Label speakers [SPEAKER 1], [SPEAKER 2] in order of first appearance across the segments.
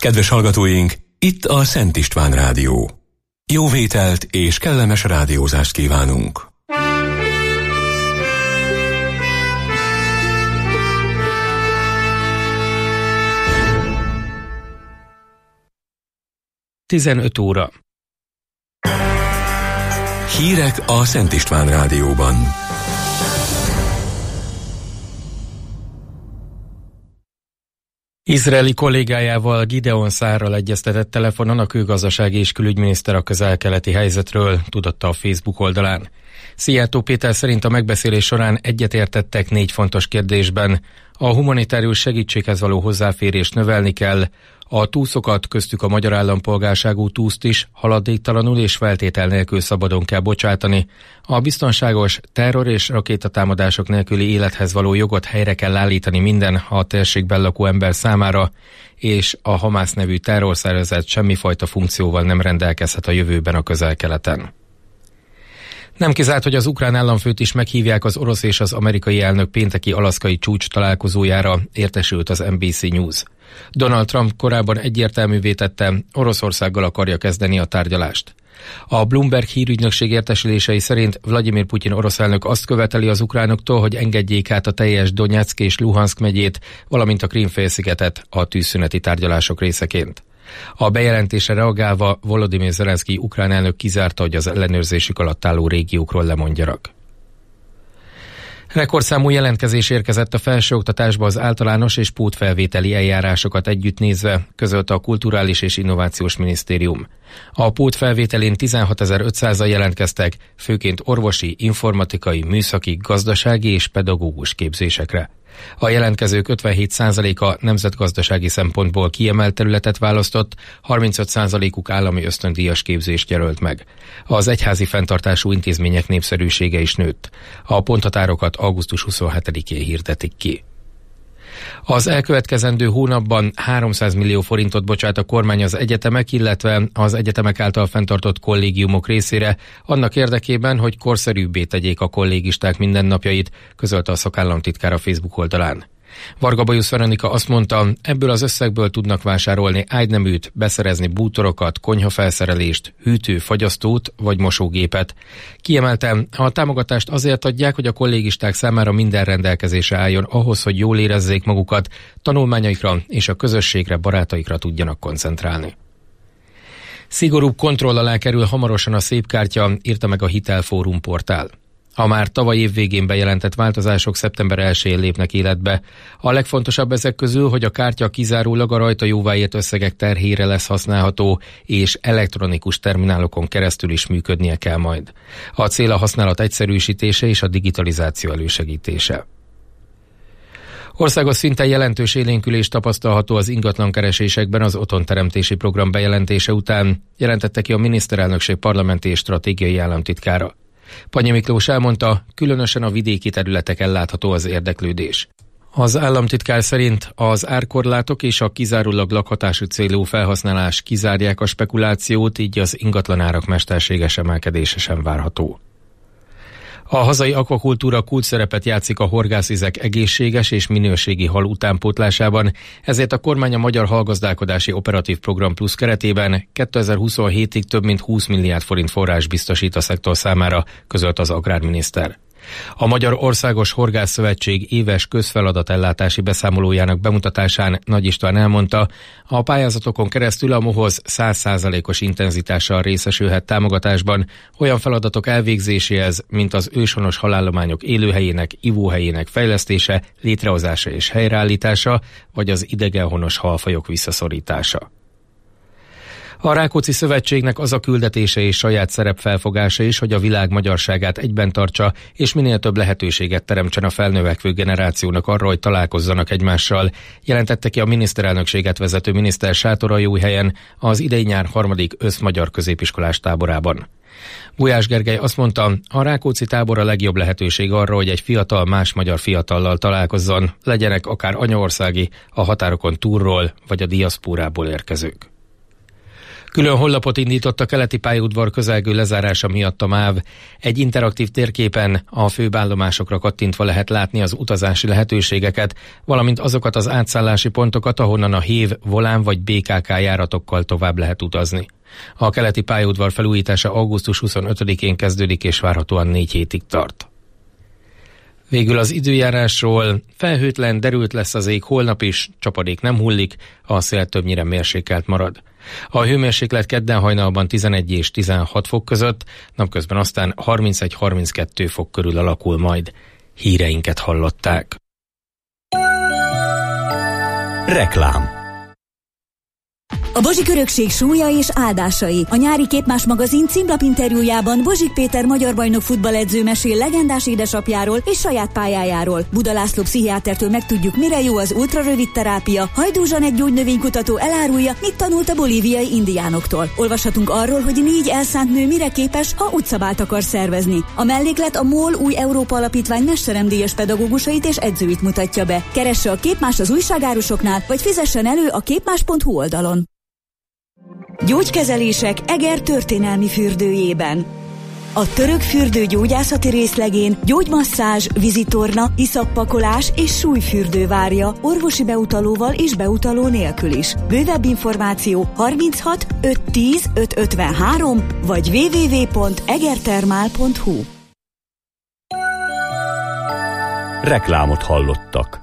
[SPEAKER 1] Kedves hallgatóink, itt a Szent István Rádió. Jó vételt és kellemes rádiózást kívánunk!
[SPEAKER 2] Tizenöt óra.
[SPEAKER 1] Hírek a Szent István Rádióban.
[SPEAKER 2] Izraeli kollégájával, Gideon Saarral egyeztetett telefonon a külgazdasági és külügyminiszter a közel-keleti helyzetről, tudatta a Facebook oldalán. Szijjártó Péter szerint a megbeszélés során egyetértettek 4 fontos kérdésben. A humanitárius segítséghez való hozzáférést növelni kell, a túszokat, köztük a magyar állampolgárságú túszt is haladéktalanul és feltétel nélkül szabadon kell bocsátani. A biztonságos terror és rakétatámadások nélküli élethez való jogot helyre kell állítani minden a térségben lakó ember számára, és a Hamász nevű terrorszervezet semmifajta funkcióval nem rendelkezhet a jövőben a közel-keleten. Nem kizárt, hogy az ukrán államfőt is meghívják az orosz és az amerikai elnök pénteki alaszkai csúcs találkozójára, értesült az NBC News. Donald Trump korábban egyértelművé tette, Oroszországgal akarja kezdeni a tárgyalást. A Bloomberg hírügynökség értesülései szerint Vladimir Putyin orosz elnök azt követeli az ukránoktól, hogy engedjék át a teljes Donyeck és Luhanszk megyét, valamint a Krím-félszigetet a tűzszüneti tárgyalások részeként. A bejelentésre reagálva Volodymyr Zelenszky ukrán elnök kizárta, hogy az ellenőrzésük alatt álló régiókról lemondjanak. Rekordszámú jelentkezés érkezett a felsőoktatásba az általános és pótfelvételi eljárásokat együtt nézve, közölte a Kulturális és Innovációs Minisztérium. A pótfelvételén 16.500-an jelentkeztek, főként orvosi, informatikai, műszaki, gazdasági és pedagógus képzésekre. A jelentkezők 57%-a nemzetgazdasági szempontból kiemelt területet választott, 35%-uk állami ösztöndíjas képzést jelölt meg. Az egyházi fenntartású intézmények népszerűsége is nőtt. A ponthatárokat augusztus 27-én hirdetik ki. Az elkövetkezendő hónapban 300 millió forintot bocsát a kormány az egyetemek, illetve az egyetemek által fenntartott kollégiumok részére, annak érdekében, hogy korszerűbbé tegyék a kollégisták mindennapjait, közölte a szakállamtitkár a Facebook oldalán. Varga Bajusz Veronika azt mondta, ebből az összegből tudnak vásárolni ágyneműt, beszerezni bútorokat, konyhafelszerelést, hűtő, fagyasztót vagy mosógépet. Kiemeltem, a támogatást azért adják, hogy a kollégisták számára minden rendelkezésre álljon ahhoz, hogy jól érezzék magukat, tanulmányaikra és a közösségre, barátaikra tudjanak koncentrálni. Szigorúbb kontroll alá kerül hamarosan a Szépkártya, írta meg a Hitelfórum portál. A már tavaly év végén bejelentett változások szeptember 1-én lépnek életbe. A legfontosabb ezek közül, hogy a kártya kizárólag a rajta jóváírt összegek terhére lesz használható, és elektronikus terminálokon keresztül is működnie kell majd. A cél a használat egyszerűsítése és a digitalizáció elősegítése. Országos szinten jelentős élénkülés tapasztalható az ingatlankeresésekben az otthonteremtési program bejelentése után, jelentette ki a miniszterelnökség parlamenti és stratégiai államtitkára. Pannyi Miklós elmondta, különösen a vidéki területeken látható az érdeklődés. Az államtitkár szerint az árkorlátok és a kizárólag lakhatású célú felhasználás kizárják a spekulációt, így az ingatlanárak mesterséges emelkedése sem várható. A hazai akvakultúra kulcsszerepet játszik a horgászvizek egészséges és minőségi hal utánpótlásában, ezért a kormány a Magyar Halgazdálkodási Operatív Program Plusz keretében 2027-ig több mint 20 milliárd forint forrás biztosít a szektor számára, közölt az agrárminiszter. A Magyar Országos Horgászszövetség éves közfeladatellátási beszámolójának bemutatásán Nagy István elmondta, a pályázatokon keresztül a MOHOZ 100%-os intenzitással részesülhet támogatásban olyan feladatok elvégzéséhez, mint az őshonos halállományok élőhelyének, ivóhelyének fejlesztése, létrehozása és helyreállítása, vagy az idegenhonos halfajok visszaszorítása. A Rákóczi Szövetségnek az a küldetése és saját szerepfelfogása is, hogy a világ magyarságát egyben tartsa, és minél több lehetőséget teremtsen a felnövekvő generációnak arra, hogy találkozzanak egymással, jelentette ki a miniszterelnökséget vezető miniszter Sátoraljóhelyen az idei nyár 3. összmagyar középiskolás táborában. Gulyás Gergely azt mondta, a Rákóczi tábor a legjobb lehetőség arra, hogy egy fiatal más magyar fiatallal találkozzon, legyenek akár anyaországi, a határokon túlról vagy a diaszpórából érkezők. Külön honlapot indított a keleti pályaudvar közelgő lezárása miatt a MÁV. Egy interaktív térképen a főbb állomásokra kattintva lehet látni az utazási lehetőségeket, valamint azokat az átszállási pontokat, ahonnan a HÉV, Volán vagy BKK járatokkal tovább lehet utazni. A keleti pályaudvar felújítása augusztus 25-én kezdődik és várhatóan 4 hétig tart. Végül az időjárásról: felhőtlen, derült lesz az ég holnap is, csapadék nem hullik, a szél többnyire mérsékelt marad. A hőmérséklet kedden hajnalban 11 és 16 fok között, napközben aztán 31-32 fok körül alakul majd. Híreinket hallották.
[SPEAKER 3] Reklám.
[SPEAKER 4] A Bozsik örökség súlya és áldásai. A nyári Képmás magazin címlapinterjújában Bozsik Péter magyar bajnok futballedző mesél legendás édesapjáról és saját pályájáról. Buda László pszichiátertől megtudjuk, mire jó az ultrarövid terápia. Hajdú Zsanett gyógynövénykutató elárulja, mit tanult a bolíviai indiánoktól. Olvashatunk arról, hogy 4 elszánt nő mire képes, ha utcabált akar szervezni. A melléklet a MOL új Európa Alapítvány mesteremdíjas pedagógusait és edzőit mutatja be. Keresse a Képmás az újságárusoknál, vagy fizessen elő a képmás.hu oldalon. Gyógykezelések Eger történelmi fürdőjében. A török fürdő gyógyászati részlegén gyógymasszázs, vízitorna, iszappakolás és súlyfürdő várja, orvosi beutalóval és beutaló nélkül is. Bővebb információ 36 510 553 vagy www.egertermál.hu.
[SPEAKER 3] Reklámot hallottak.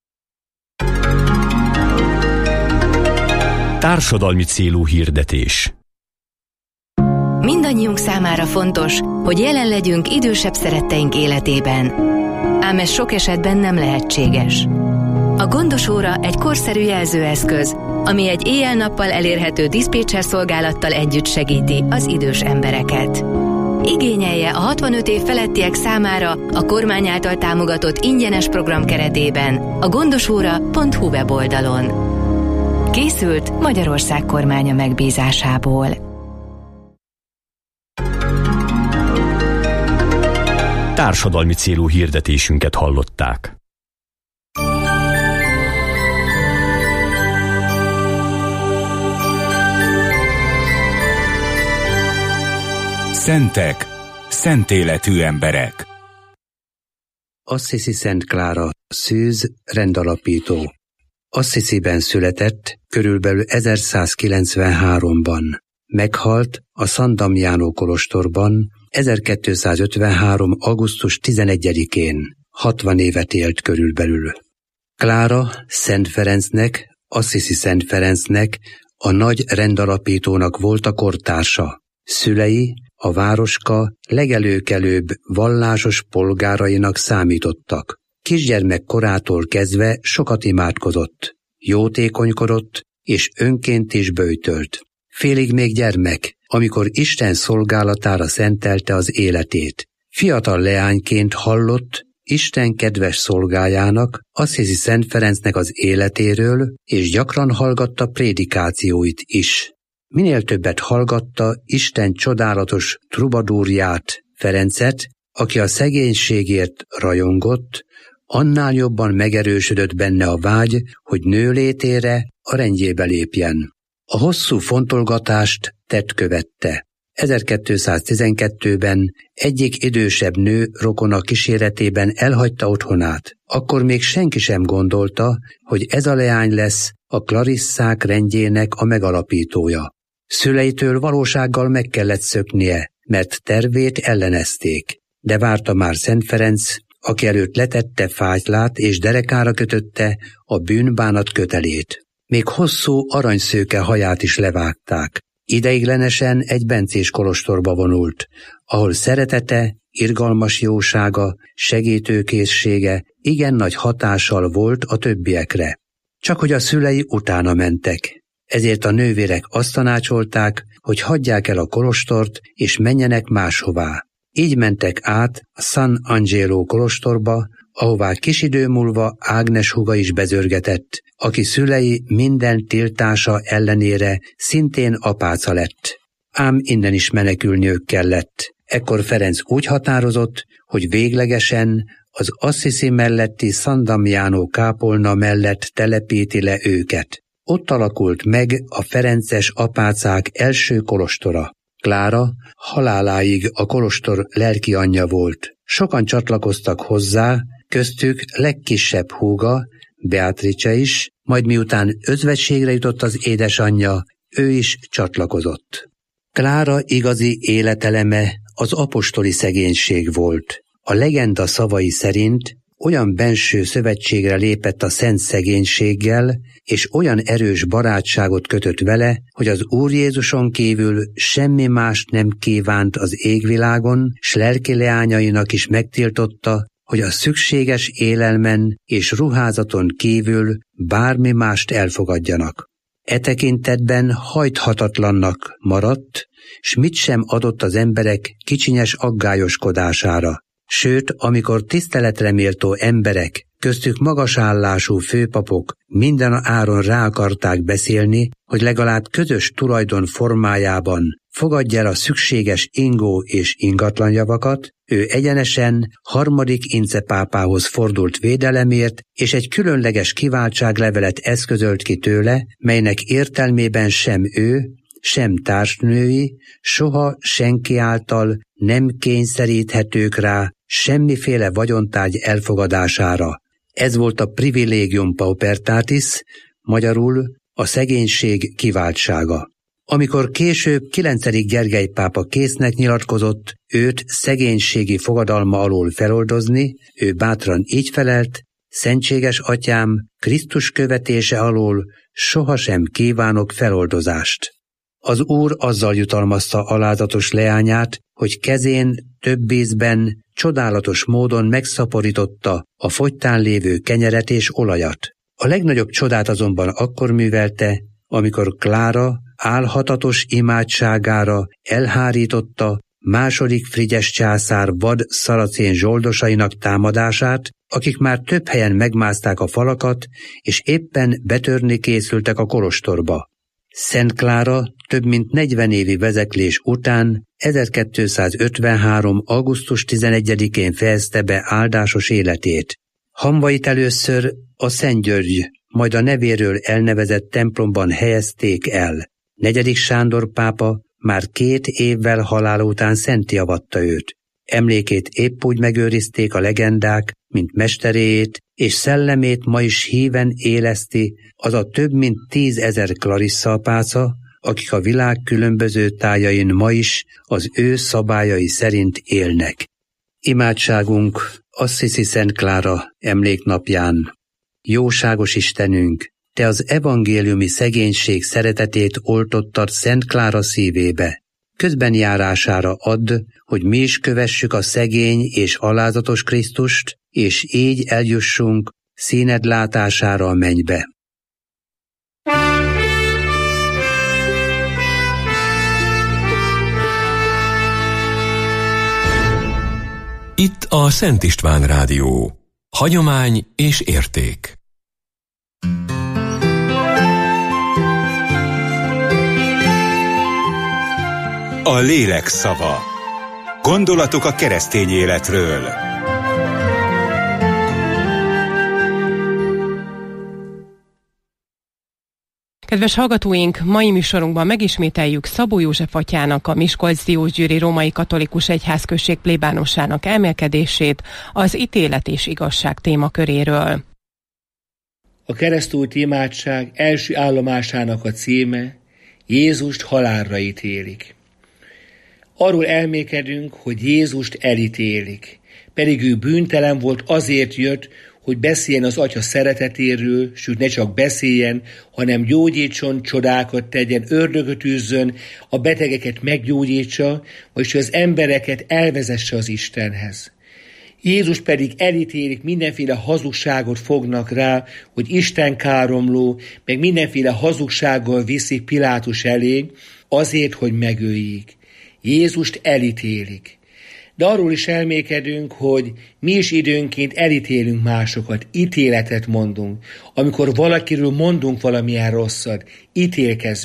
[SPEAKER 3] Társadalmi célú hirdetés.
[SPEAKER 5] Mindannyiunk számára fontos, hogy jelen legyünk idősebb szeretteink életében. Ám ez sok esetben nem lehetséges. A Gondos óra egy korszerű jelzőeszköz, ami egy éjjel-nappal elérhető diszpécser szolgálattal együtt segíti az idős embereket. Igényelje a 65 év felettiek számára a kormány által támogatott ingyenes program keretében a gondosóra.hu weboldalon. Készült Magyarország kormánya megbízásából.
[SPEAKER 3] Társadalmi célú hirdetésünket hallották.
[SPEAKER 6] Szentek, szent életű emberek.
[SPEAKER 7] Assisi Szent Klára, szűz, rendalapító. Assisiben született, körülbelül 1193-ban. Meghalt a San Damiano kolostorban 1253. augusztus 11-én, 60 évet élt körülbelül. Klára Szent Ferencnek, Assisi Szent Ferencnek, a nagy rendalapítónak volt a kortársa. Szülei a városka legelőkelőbb vallásos polgárainak számítottak. Kisgyermek korától kezdve sokat imádkozott, jótékonykodott és önként is böjtölt. Félig még gyermek, amikor Isten szolgálatára szentelte az életét. Fiatal leányként hallott Isten kedves szolgájának, Assisi Szent Ferencnek az életéről, és gyakran hallgatta prédikációit is. Minél többet hallgatta Isten csodálatos trubadúrját, Ferencet, aki a szegénységért rajongott, annál jobban megerősödött benne a vágy, hogy nőlétére a rendjébe lépjen. A hosszú fontolgatást tett követte. 1212-ben egyik idősebb nő rokona kíséretében elhagyta otthonát. Akkor még senki sem gondolta, hogy ez a leány lesz a klarisszák rendjének a megalapítója. Szüleitől valósággal meg kellett szöknie, mert tervét ellenezték. De várta már Szent Ferenc, aki előtt letette fátylát és derekára kötötte a bűnbánat kötelét. Még hosszú aranyszőke haját is levágták. Ideiglenesen egy bencés kolostorba vonult, ahol szeretete, irgalmas jósága, segítőkészsége igen nagy hatással volt a többiekre. Csak hogy a szülei utána mentek. Ezért a nővérek azt tanácsolták, hogy hagyják el a kolostort és menjenek máshová. Így mentek át a San Angelo kolostorba, ahová kis idő múlva Ágnes húga is bezörgetett, aki szülei minden tiltása ellenére szintén apáca lett. Ám innen is menekülniük kellett. Ekkor Ferenc úgy határozott, hogy véglegesen az Assisi melletti San Damiano kápolna mellett telepíti le őket. Ott alakult meg a ferences apácák első kolostora. Klára haláláig a kolostor lelki anyja volt. Sokan csatlakoztak hozzá, köztük legkisebb húga, Beatrice is, majd miután özvegységre jutott az édesanyja, ő is csatlakozott. Klára igazi életeleme az apostoli szegénység volt. A legenda szavai szerint olyan benső szövetségre lépett a szent szegénységgel, és olyan erős barátságot kötött vele, hogy az Úr Jézuson kívül semmi mást nem kívánt az égvilágon, s lelki leányainak is megtiltotta, hogy a szükséges élelmen és ruházaton kívül bármi mást elfogadjanak. E tekintetben hajthatatlannak maradt, s mit sem adott az emberek kicsinyes aggályoskodására. Sőt, amikor tiszteletre méltó emberek, köztük magasállású főpapok minden áron rá akarták beszélni, hogy legalább közös tulajdon formájában fogadja el a szükséges ingó és ingatlanjavakat, ő egyenesen harmadik Ince pápához fordult védelemért, és egy különleges kiváltságlevelet eszközölt ki tőle, melynek értelmében sem ő, sem társnői, soha senki által nem kényszeríthetők rá semmiféle vagyontárgy elfogadására. Ez volt a privilegium paupertatis, magyarul a szegénység kiváltsága. Amikor később 9. Gergely pápa késznek nyilatkozott őt szegénységi fogadalma alól feloldozni, ő bátran így felelt: szentséges atyám, Krisztus követése alól sohasem kívánok feloldozást. Az Úr azzal jutalmazta alázatos leányát, hogy kezén több ízben csodálatos módon megszaporította a fogytán lévő kenyeret és olajat. A legnagyobb csodát azonban akkor művelte, amikor Klára álhatatos imádságára elhárította II. Frigyes császár vad szaracén zsoldosainak támadását, akik már több helyen megmászták a falakat, és éppen betörni készültek a kolostorba. Szent Klára több mint 40 évi vezeklés után 1253. augusztus 11-én fejezte be áldásos életét. Hamvait először a Szent György, majd a nevéről elnevezett templomban helyezték el. 4. Sándor pápa már 2 évvel halála után szentté avatta őt. Emlékét épp úgy megőrizték a legendák, mint mesteréjét, és szellemét ma is híven éleszti az a több mint 10 000 Clarissa-apáca, akik a világ különböző tájain ma is az ő szabályai szerint élnek. Imádságunk Assisi Szent Klára emléknapján. Jóságos Istenünk, Te az evangéliumi szegénység szeretetét oltottad Szent Klára szívébe. Közbenjárására add, hogy mi is kövessük a szegény és alázatos Krisztust, és így eljussunk színed látására a mennybe.
[SPEAKER 1] Itt a Szent István Rádió. Hagyomány és érték.
[SPEAKER 6] A lélek szava. Gondolatok a keresztény életről.
[SPEAKER 8] Kedves hallgatóink, mai műsorunkban megismételjük Szabó József atyának, a Miskolc-Diósgyőri Római Katolikus Egyházközség plébánosának elmélkedését az ítélet és igazság témaköréről.
[SPEAKER 9] A keresztúti imádság első állomásának a címe Jézust halálra ítélik. Arról elmékedünk, hogy Jézust elítélik, pedig ő bűntelen volt, azért jött, hogy beszéljen az Atya szeretetéről, sőt ne csak beszéljen, hanem gyógyítson, csodákat tegyen, ördögöt űzzön, a betegeket meggyógyítsa, vagyis az embereket elvezesse az Istenhez. Jézus pedig elítélik, mindenféle hazugságot fognak rá, hogy Isten káromló, meg mindenféle hazugsággal viszik Pilátus elé, azért, hogy megöljék. Jézust elítélik. De arról is elmékedünk, hogy mi is időnként elítélünk másokat, ítéletet mondunk. Amikor valakiről mondunk valamilyen rosszat, ítélkezünk.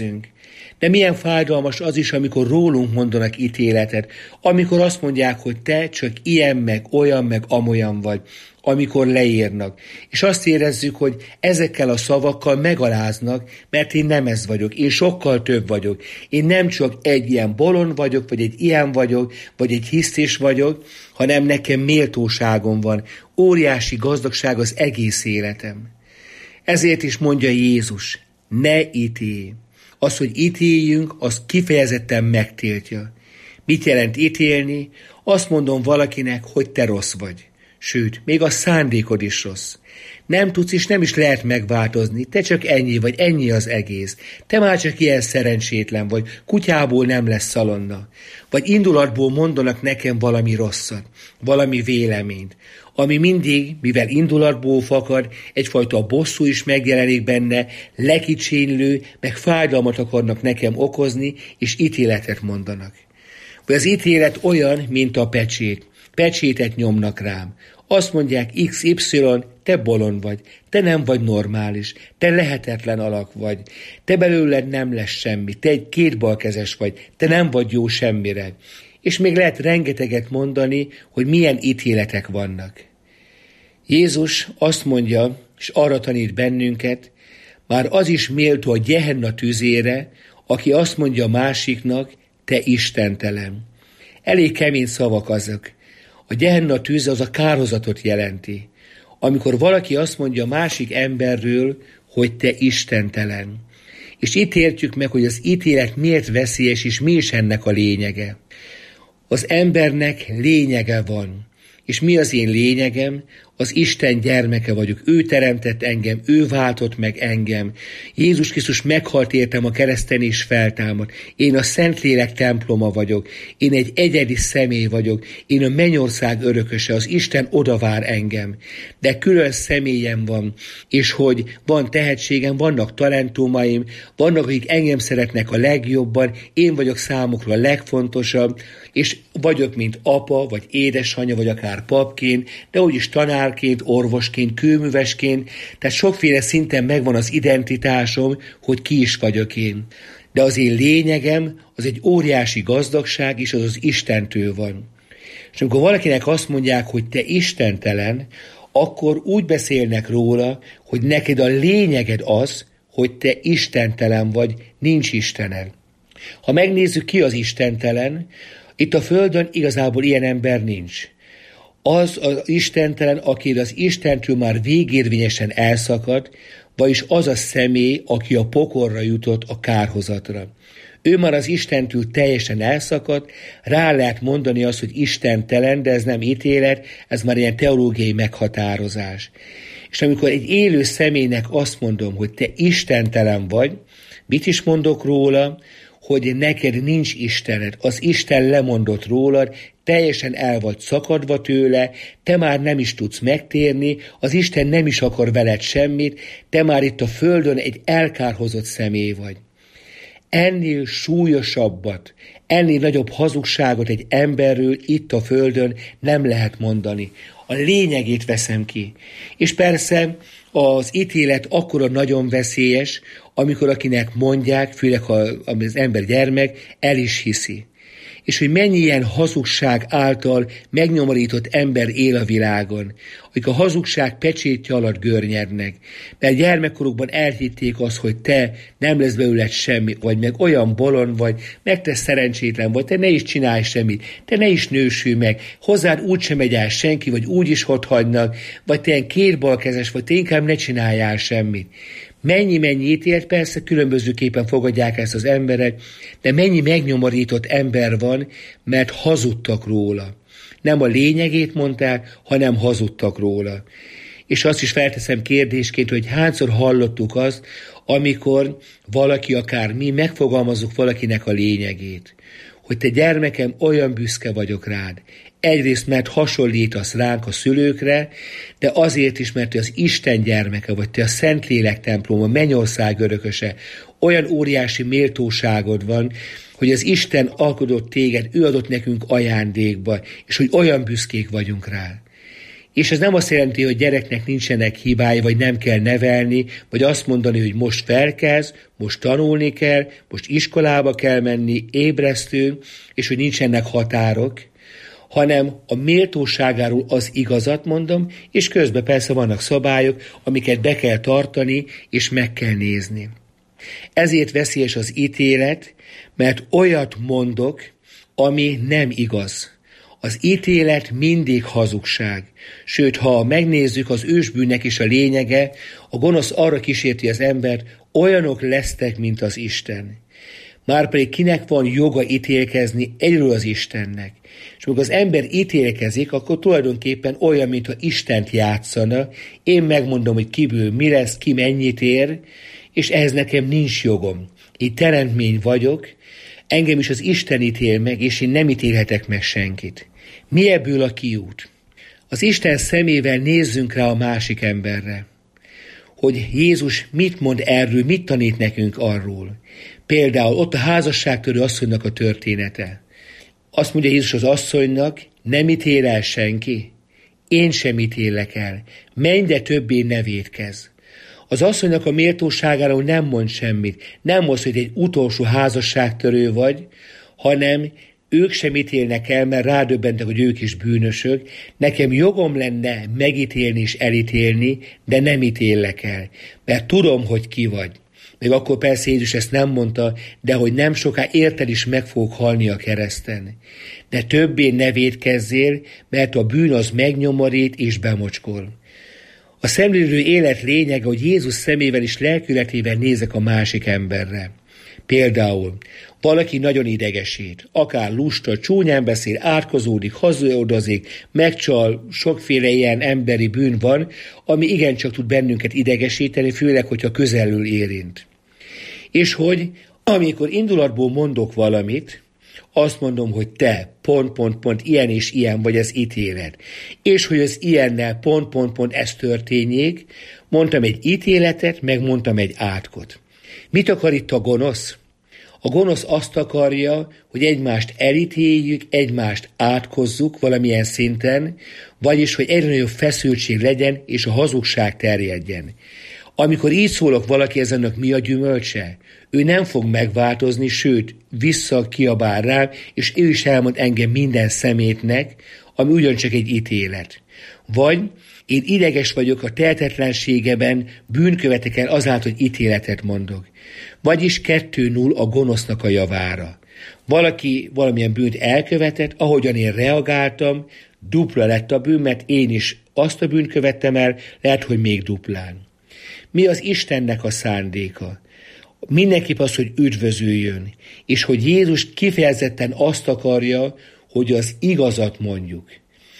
[SPEAKER 9] De milyen fájdalmas az is, amikor rólunk mondanak ítéletet, amikor azt mondják, hogy te csak ilyen, meg olyan, meg amolyan vagy, amikor leírnak. És azt érezzük, hogy ezekkel a szavakkal megaláznak, mert én nem ez vagyok, én sokkal több vagyok. Én nem csak egy ilyen bolond vagyok, vagy egy ilyen vagyok, vagy egy hisztis vagyok, hanem nekem méltóságom van, óriási gazdagság az egész életem. Ezért is mondja Jézus, ne ítélj. Az, hogy ítéljünk, az kifejezetten megtiltja. Mit jelent ítélni? Azt mondom valakinek, hogy te rossz vagy. Sőt, még a szándékod is rossz. Nem tudsz és nem is lehet megváltozni, te csak ennyi vagy, ennyi az egész. Te már csak ilyen szerencsétlen vagy, kutyából nem lesz szalonna. Vagy indulatból mondanak nekem valami rosszat, valami véleményt, ami mindig, mivel indulatból fakad, egyfajta bosszú is megjelenik benne, lekicsinlő, meg fájdalmat akarnak nekem okozni, és ítéletet mondanak. Vagy az ítélet olyan, mint a pecsét. Pecsétet nyomnak rám. Azt mondják XY, te bolond vagy, te nem vagy normális, te lehetetlen alak vagy, te belőled nem lesz semmi, te egy kétbalkezes vagy, te nem vagy jó semmire. És még lehet rengeteget mondani, hogy milyen ítéletek vannak. Jézus azt mondja, és arra tanít bennünket, már az is méltó a Gehenna tüzére, aki azt mondja a másiknak, te istentelen. Elég kemény szavak azok. A Gehenna tűz az a kárhozatot jelenti. Amikor valaki azt mondja a másik emberről, hogy te istentelen. És itt értjük meg, hogy az ítélet miért veszélyes, és mi is ennek a lényege. Az embernek lényege van. És mi az én lényegem? Az Isten gyermeke vagyok. Ő teremtett engem, ő váltott meg engem. Jézus Krisztus meghalt értem a kereszten és feltámad. Én a Szentlélek temploma vagyok. Én egy egyedi személy vagyok. Én a mennyország örököse. Az Isten odavár engem. De külön személyem van. És hogy van tehetségem, vannak talentumaim, vannak, akik engem szeretnek a legjobban. Én vagyok számukra a legfontosabb. És vagyok, mint apa, vagy édesanyja, vagy akár papként, de úgyis tanárként, orvosként, kőművesként, tehát sokféle szinten megvan az identitásom, hogy ki is vagyok én. De az én lényegem, az egy óriási gazdagság, és az az Istentől van. És amikor valakinek azt mondják, hogy te istentelen, akkor úgy beszélnek róla, hogy neked a lényeged az, hogy te istentelen vagy, nincs Istened. Ha megnézzük, ki az istentelen, itt a Földön igazából ilyen ember nincs. Az az istentelen, aki az Istentől már végérvényesen elszakad, vagyis az a személy, aki a pokolra jutott, a kárhozatra. Ő már az Istentől teljesen elszakadt, rá lehet mondani azt, hogy istentelen, de ez nem ítélet, ez már ilyen teológiai meghatározás. És amikor egy élő személynek azt mondom, hogy te istentelen vagy, mit is mondok róla? Hogy neked nincs Istened, az Isten lemondott rólad, teljesen el vagy szakadva tőle, te már nem is tudsz megtérni, az Isten nem is akar veled semmit, te már itt a földön egy elkárhozott személy vagy. Ennél súlyosabbat, ennél nagyobb hazugságot egy emberről itt a földön nem lehet mondani. A lényegét veszem ki. És persze az ítélet akkora nagyon veszélyes, amikor akinek mondják, főleg ha az ember gyermek, el is hiszi. És hogy mennyi ilyen hazugság által megnyomorított ember él a világon, akik a hazugság pecsétje alatt görnyednek, mert gyermekkorukban elhitték azt, hogy te nem lesz belőled semmi, vagy meg olyan bolond vagy, meg te szerencsétlen vagy, te ne is csinálj semmit, te ne is nősülj meg, hozzád úgysem megy el senki, vagy úgy is ott hagynak, vagy te ilyen kétbalkezes vagy, te inkább ne csináljál semmit. Mennyi ítélt, persze különbözőképpen fogadják ezt az emberek, de mennyi megnyomorított ember van, mert hazudtak róla. Nem a lényegét mondták, hanem hazudtak róla. És azt is felteszem kérdésként, hogy hányszor hallottuk azt, amikor valaki, akár mi, megfogalmazzuk valakinek a lényegét. Hogy te gyermekem, olyan büszke vagyok rád. Egyrészt, mert hasonlítasz ránk a szülőkre, de azért is, mert te az Isten gyermeke vagy, te a Szentlélek templom, a mennyország örököse. Olyan óriási méltóságod van, hogy az Isten alkotott téged, ő adott nekünk ajándékba, és hogy olyan büszkék vagyunk rá. És ez nem azt jelenti, hogy gyereknek nincsenek hibái, vagy nem kell nevelni, vagy azt mondani, hogy most felkezd, most tanulni kell, most iskolába kell menni, ébresztő, és hogy nincsenek határok, hanem a méltóságáról az igazat mondom, és közben persze vannak szabályok, amiket be kell tartani, és meg kell nézni. Ezért veszélyes az ítélet, mert olyat mondok, ami nem igaz. Az ítélet mindig hazugság. Sőt, ha megnézzük, az ősbűnnek is a lényege, a gonosz arra kísérti az embert, olyanok lesztek, mint az Isten. Márpedig kinek van joga ítélkezni egyről az Istennek? És amikor az ember ítélkezik, akkor tulajdonképpen olyan, mintha Istent játszana. Én megmondom, hogy kiből mi lesz, ki mennyit ér, és ehhez nekem nincs jogom. Én teremtmény vagyok, engem is az Isten ítél meg, és én nem ítélhetek meg senkit. Mi ebből a kiút? Az Isten szemével nézzünk rá a másik emberre, hogy Jézus mit mond erről, mit tanít nekünk arról. Például ott a házasságtörő asszonynak a története. Azt mondja Jézus az asszonynak, nem ítél el senki, én sem ítélek el, menj, de többé ne vétkezz. Az asszonynak a méltóságáról nem mond semmit, nem mond, hogy egy utolsó házasságtörő vagy, hanem ők sem ítélnek el, mert rádöbbentek, hogy ők is bűnösök. Nekem jogom lenne megítélni és elítélni, de nem ítélek el, mert tudom, hogy ki vagy. Még akkor persze Jézus ezt nem mondta, de hogy nem soká érted is meg fogok halni a kereszten. De többé ne vétkezzél, mert a bűn az megnyomorít és bemocskol. A szemlélő élet lényege, hogy Jézus szemével és lelkületével nézek a másik emberre. Például valaki nagyon idegesít, akár lusta, csúnyán beszél, átkozódik, hazudozik, megcsal, sokféle ilyen emberi bűn van, ami igencsak tud bennünket idegesíteni, főleg, hogyha közelül érint. És hogy amikor indulatból mondok valamit, azt mondom, hogy te, ilyen és ilyen vagy, ez ítélet. És hogy az ilyennel, ez történjék, mondtam egy ítéletet, meg mondtam egy átkot. Mit akar itt a gonosz? A gonosz azt akarja, hogy egymást elítéljük, egymást átkozzuk valamilyen szinten, vagyis, hogy egyre nagyobb feszültség legyen, és a hazugság terjedjen. Amikor így szólok valaki, ezennek mi a gyümölcse? Ő nem fog megváltozni, sőt, visszakiabál rám, és ő is elmond engem minden szemétnek, ami ugyancsak egy ítélet. Vagy én ideges vagyok a tehetetlenségeben, bűnkövetek el azáltal, hogy ítéletet mondok. Vagyis 2-0 a gonosznak a javára. Valaki valamilyen bűnt elkövetett, ahogyan én reagáltam, dupla lett a bűn, mert én is azt a bűnt követtem el, lehet, hogy még duplán. Mi az Istennek a szándéka? Mindenképp az, hogy üdvözüljön, és hogy Jézus kifejezetten azt akarja, hogy az igazat mondjuk.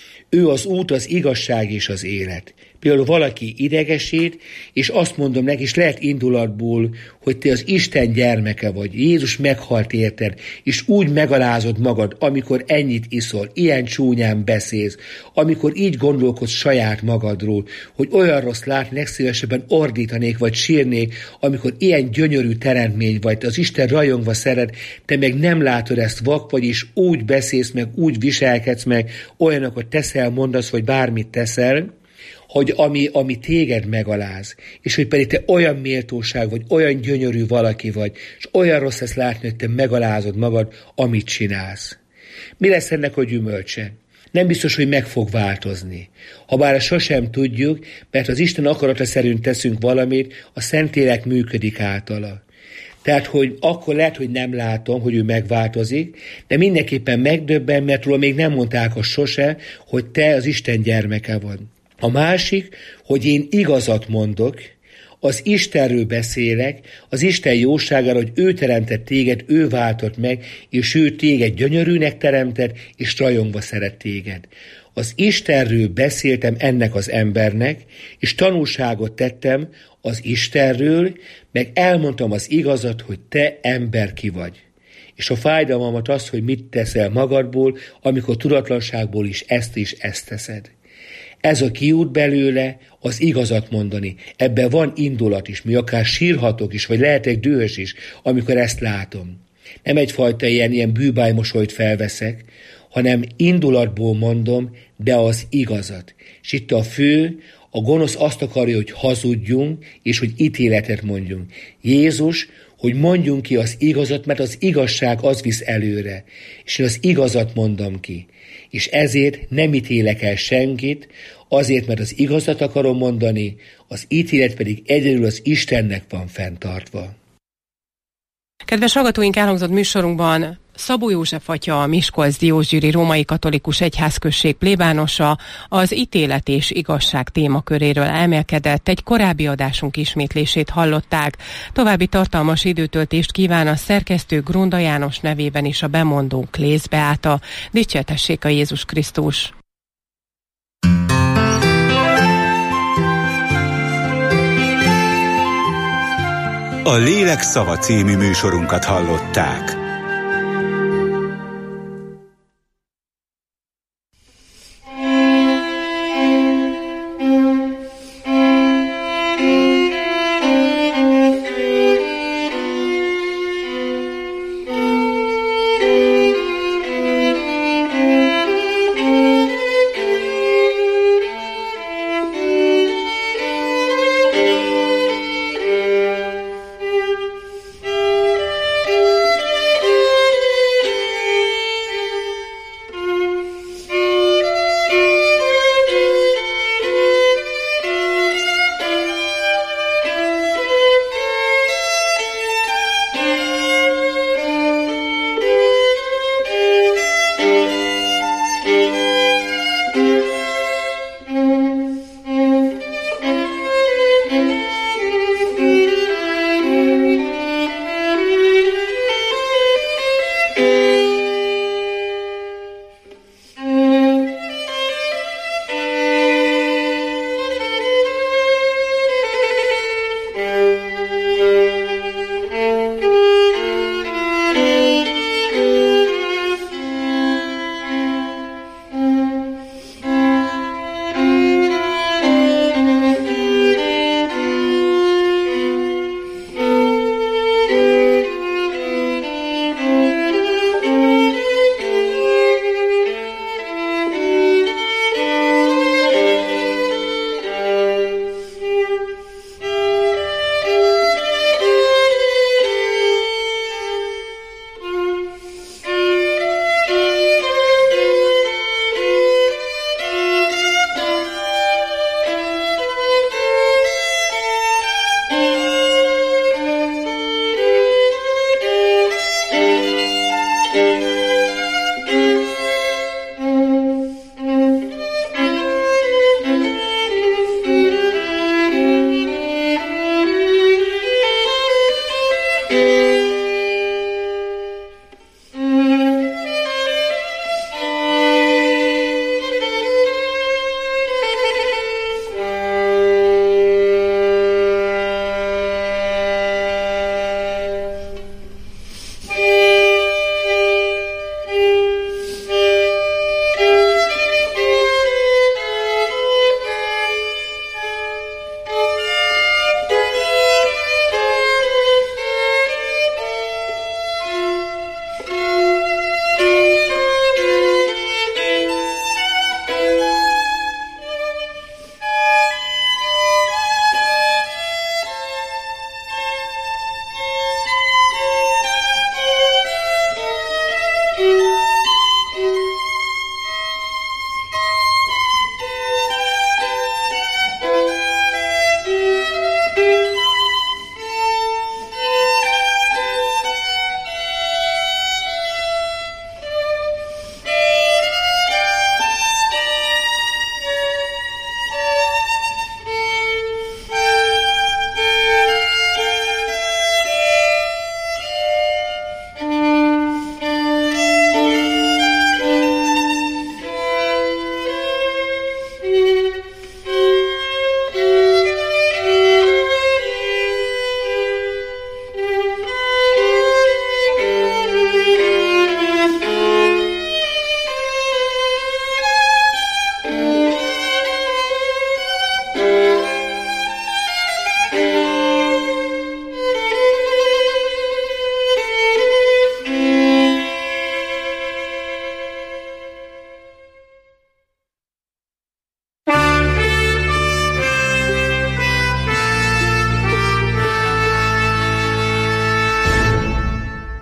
[SPEAKER 9] Ő az út, az igazság és az élet. Például valaki idegesít, és azt mondom neki, és lehet indulatból, hogy te az Isten gyermeke vagy, Jézus meghalt érted, és úgy megalázod magad, amikor ennyit iszol, ilyen csúnyán beszélsz, amikor így gondolkodsz saját magadról, hogy olyan rossz látni, legszívesebben ordítanék, vagy sírnék, amikor ilyen gyönyörű teremtmény vagy, az Isten rajongva szeret, te meg nem látod ezt, vak vagy, és úgy beszélsz meg, úgy viselkedsz meg, olyanokat teszel, mondasz, vagy bármit teszel, hogy ami téged megaláz, és hogy pedig te olyan méltóság vagy, olyan gyönyörű valaki vagy, és olyan rossz ezt látni, hogy te megalázod magad, amit csinálsz. Mi lesz ennek a gyümölcse? Nem biztos, hogy meg fog változni. Habár ezt sosem tudjuk, mert az Isten akarata szerint teszünk valamit, a Szentlélek működik általa. Tehát, hogy akkor lehet, hogy nem látom, hogy ő megváltozik, de mindenképpen megdöbben, mert róla még nem mondták azt sose, hogy te az Isten gyermeke vagy. A másik, hogy én igazat mondok, az Istenről beszélek, az Isten jóságára, hogy ő teremtett téged, ő váltott meg, és ő téged gyönyörűnek teremtett, és rajongva szeret téged. Az Istenről beszéltem ennek az embernek, és tanúságot tettem az Istenről, meg elmondtam az igazat, hogy te ember ki vagy. És a fájdalmamat az, hogy mit teszel magadból, amikor tudatlanságból is ezt teszed. Ez a kiút belőle, az igazat mondani. Ebben van indulat is, mi akár sírhatok is, vagy lehetek dühös is, amikor ezt látom. Nem egyfajta ilyen bűbájmosolyt felveszek, hanem indulatból mondom, de az igazat. És itt a fő, a gonosz azt akarja, hogy hazudjunk, és hogy ítéletet mondjunk. Jézus, hogy mondjunk ki az igazat, mert az igazság az visz előre. És én az igazat mondom ki. És ezért nem ítélek el senkit, azért, mert az igazat akarom mondani, az ítélet pedig egyedül az Istennek van fenntartva.
[SPEAKER 8] Kedves hallgatóink, elhangzott műsorunkban Szabó József atya, a Miskolc-Diósgyőri Római Katolikus Egyházközség plébánosa az ítélet és igazság témaköréről elmélkedett. Egy korábbi adásunk ismétlését hallották. További tartalmas időtöltést kíván a szerkesztő Grunda János nevében is a bemondó Klész Beáta. Dicsértessék a Jézus Krisztus!
[SPEAKER 6] A Lélek szava című műsorunkat hallották.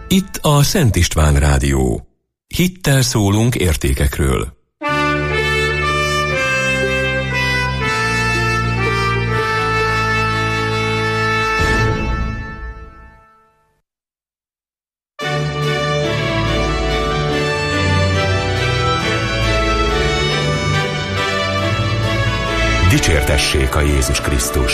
[SPEAKER 1] Itt a Szent István Rádió. Hittel szólunk értékekről.
[SPEAKER 6] Dicsértessék a Jézus Krisztus!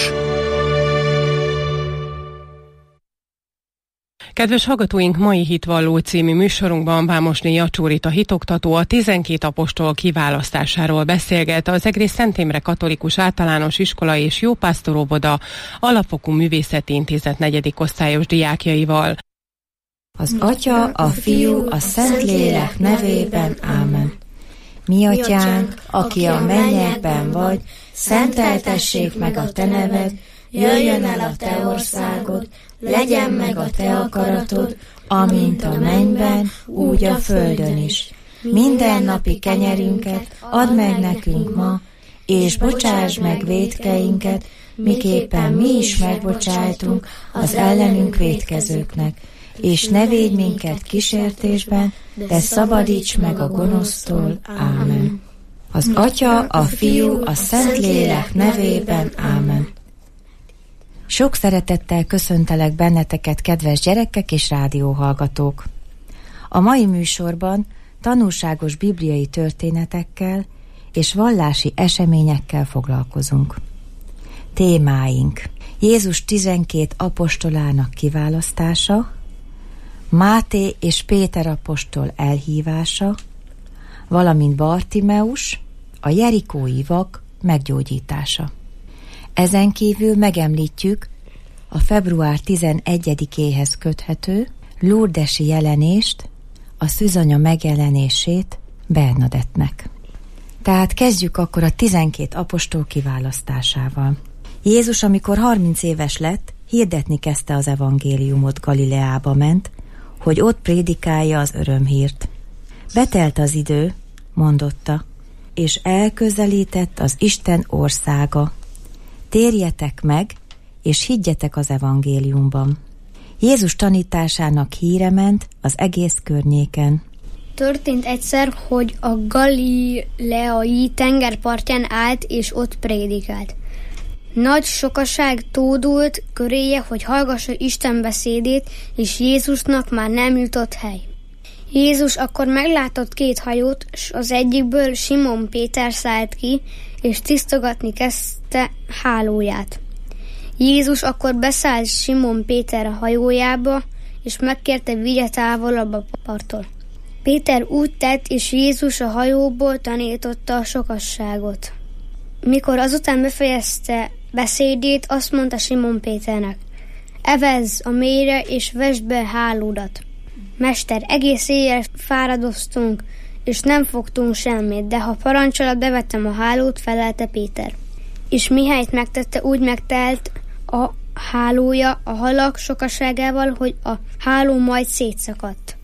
[SPEAKER 8] Kedves hallgatóink, mai Hitvalló című műsorunkban Vámosné Jacsó-Rita hitoktató a 12 apostol kiválasztásáról beszélget az Egrész Szent Imre Katolikus Általános Iskola és Jópásztor-óvoda Alapfokú Művészeti Intézet 4. osztályos diákjaival.
[SPEAKER 10] Az Atya, a Fiú, a Szentlélek nevében. Ámen. Mi atyánk, aki a mennyekben vagy, szenteltessék meg a te neved, jöjjön el a te országod, legyen meg a te akaratod, amint a mennyben, úgy a földön is. Mindennapi kenyerünket add meg nekünk ma, és bocsáss meg vétkeinket, miképpen mi is megbocsájtunk az ellenünk vétkezőknek. És ne védj minket kísértésben, de szabadíts meg a gonosztól. Ámen. Az Atya, a Fiú, a Szentlélek nevében. Ámen. Sok szeretettel köszöntelek benneteket, kedves gyerekek és rádióhallgatók. A mai műsorban tanulságos bibliai történetekkel és vallási eseményekkel foglalkozunk. Témáink: Jézus 12 apostolának kiválasztása, Máté és Péter apostol elhívása, valamint Bartimeus, a jerikói vak meggyógyítása. Ezen kívül megemlítjük a február 11-éhez köthető Lourdesi jelenést, a szűzanya megjelenését Bernadettnek. Tehát kezdjük akkor a 12 apostol kiválasztásával. Jézus, amikor 30 éves lett, hirdetni kezdte az evangéliumot, Galileába ment, hogy ott prédikálja az örömhírt. Betelt az idő, mondotta, és elközelített az Isten országa. Térjetek meg, és higgyetek az evangéliumban. Jézus tanításának híre ment az egész környéken.
[SPEAKER 11] Történt egyszer, hogy a galileai tengerpartján állt, és ott prédikált. Nagy sokaság tódult köréje, hogy hallgassa Isten beszédét, és Jézusnak már nem jutott hely. Jézus akkor meglátott 2 hajót, s az egyikből Simon Péter szállt ki, és tisztogatni kezdte hálóját. Jézus akkor beszállt Simon Péter a hajójába, és megkérte, vigye távolabb a parttól. Péter úgy tett, és Jézus a hajóból tanította a sokasságot. Mikor azután befejezte beszédét, azt mondta Simon Péternek: evezz a mélyre, és vesd be hálódat. Mester, egész éjjel fáradoztunk, és nem fogtunk semmit, de ha parancsolod, bevettem a hálót, felelte Péter. És mihelyt megtette, úgy megtelt a hálója a halak sokaságával, hogy a háló majd szétszakadt.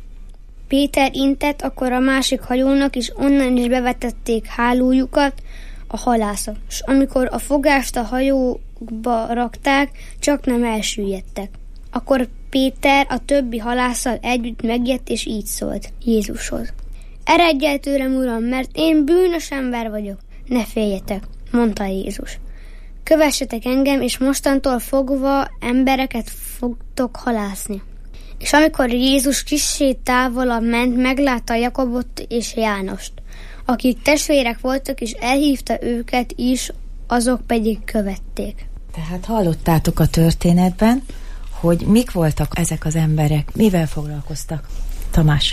[SPEAKER 11] Péter intett akkor a másik hajónak, és onnan is bevetették hálójukat a halászok, és amikor a fogást a hajókba rakták, csak nem elsüllyedtek. Akkor Péter a többi halásszal együtt megijedt, és így szólt Jézushoz: eredj el tőlem, Uram, mert én bűnös ember vagyok. Ne féljetek, mondta Jézus. Kövessetek engem, és mostantól fogva embereket fogtok halászni. És amikor Jézus kissé távolabb ment, meglátta Jakobot és Jánost, akik testvérek voltak, és elhívta őket is, azok pedig követték.
[SPEAKER 10] Tehát hallottátok a történetben, hogy mik voltak ezek az emberek, mivel foglalkoztak? Tamás?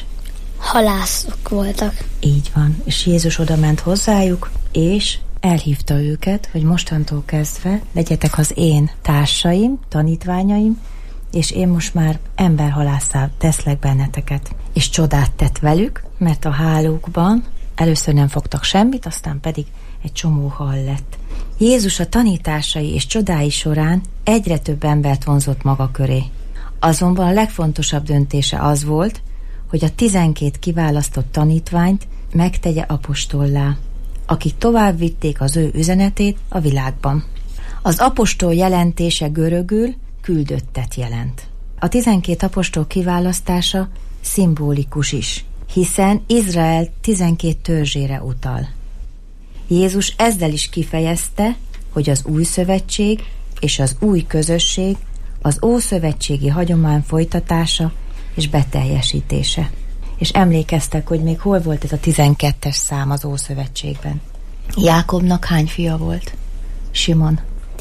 [SPEAKER 11] Halászok voltak.
[SPEAKER 10] Így van, és Jézus oda ment hozzájuk, és elhívta őket, hogy mostantól kezdve legyetek az én társaim, tanítványaim, és én most már emberhalásszá teszlek benneteket. És csodát tett velük, mert a hálókban először nem fogtak semmit, aztán pedig egy csomó hal lett. Jézus a tanításai és csodái során egyre több embert vonzott maga köré. Azonban a legfontosabb döntése az volt, hogy a 12 kiválasztott tanítványt megtegye apostollá, akik tovább vitték az ő üzenetét a világban. Az apostol jelentése görögül küldöttet jelent. a 12 apostol kiválasztása szimbolikus is, hiszen Izrael 12 törzsére utal. Jézus ezzel is kifejezte, hogy az új szövetség és az új közösség az ószövetségi hagyomány folytatása és beteljesítése. És emlékeztek, hogy még hol volt ez a 12-es szám az Ószövetségben. Jákobnak hány fia volt? Simon?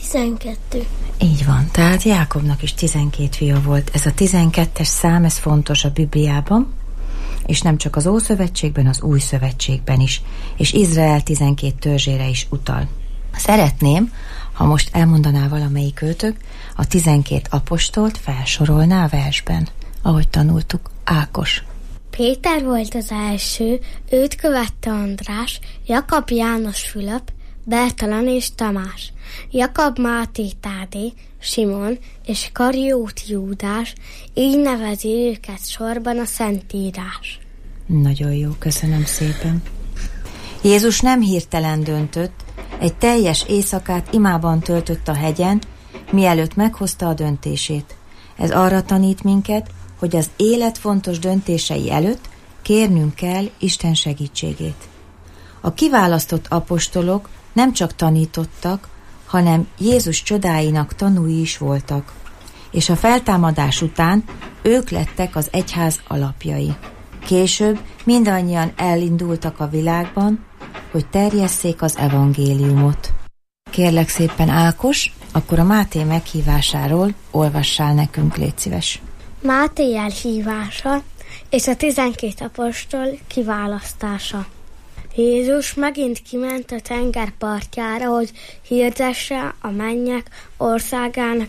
[SPEAKER 11] 12.
[SPEAKER 10] Így van, tehát Jákobnak is 12 fia volt. Ez a 12-es szám, ez fontos a Bibliában, és nem csak az Ószövetségben, az Új Szövetségben is, és Izrael 12 törzsére is utal. Szeretném, ha most elmondaná valamelyik őtök, a 12 apostolt felsorolná a versben, ahogy tanultuk. Ákos.
[SPEAKER 11] Péter volt az első, őt követte András, Jakab, János, Fülöp, Bertalan és Tamás, Jakab, Máté, Tádé, Simon és Karióti Júdás, így nevezi őket sorban a Szentírás.
[SPEAKER 10] Nagyon jó, köszönöm szépen. Jézus nem hirtelen döntött, egy teljes éjszakát imában töltött a hegyen, mielőtt meghozta a döntését. Ez arra tanít minket, hogy az élet fontos döntései előtt kérnünk kell Isten segítségét. A kiválasztott apostolok nem csak tanítottak, hanem Jézus csodáinak tanúi is voltak, és a feltámadás után ők lettek az egyház alapjai. Később mindannyian elindultak a világban, hogy terjesszék az evangéliumot. Kérlek szépen, Ákos, akkor a Máté meghívásáról olvassál nekünk, légy szíves.
[SPEAKER 11] Máté elhívása és a 12 apostol kiválasztása. Jézus megint kiment a tenger partjára, hogy hirdesse a mennyek országának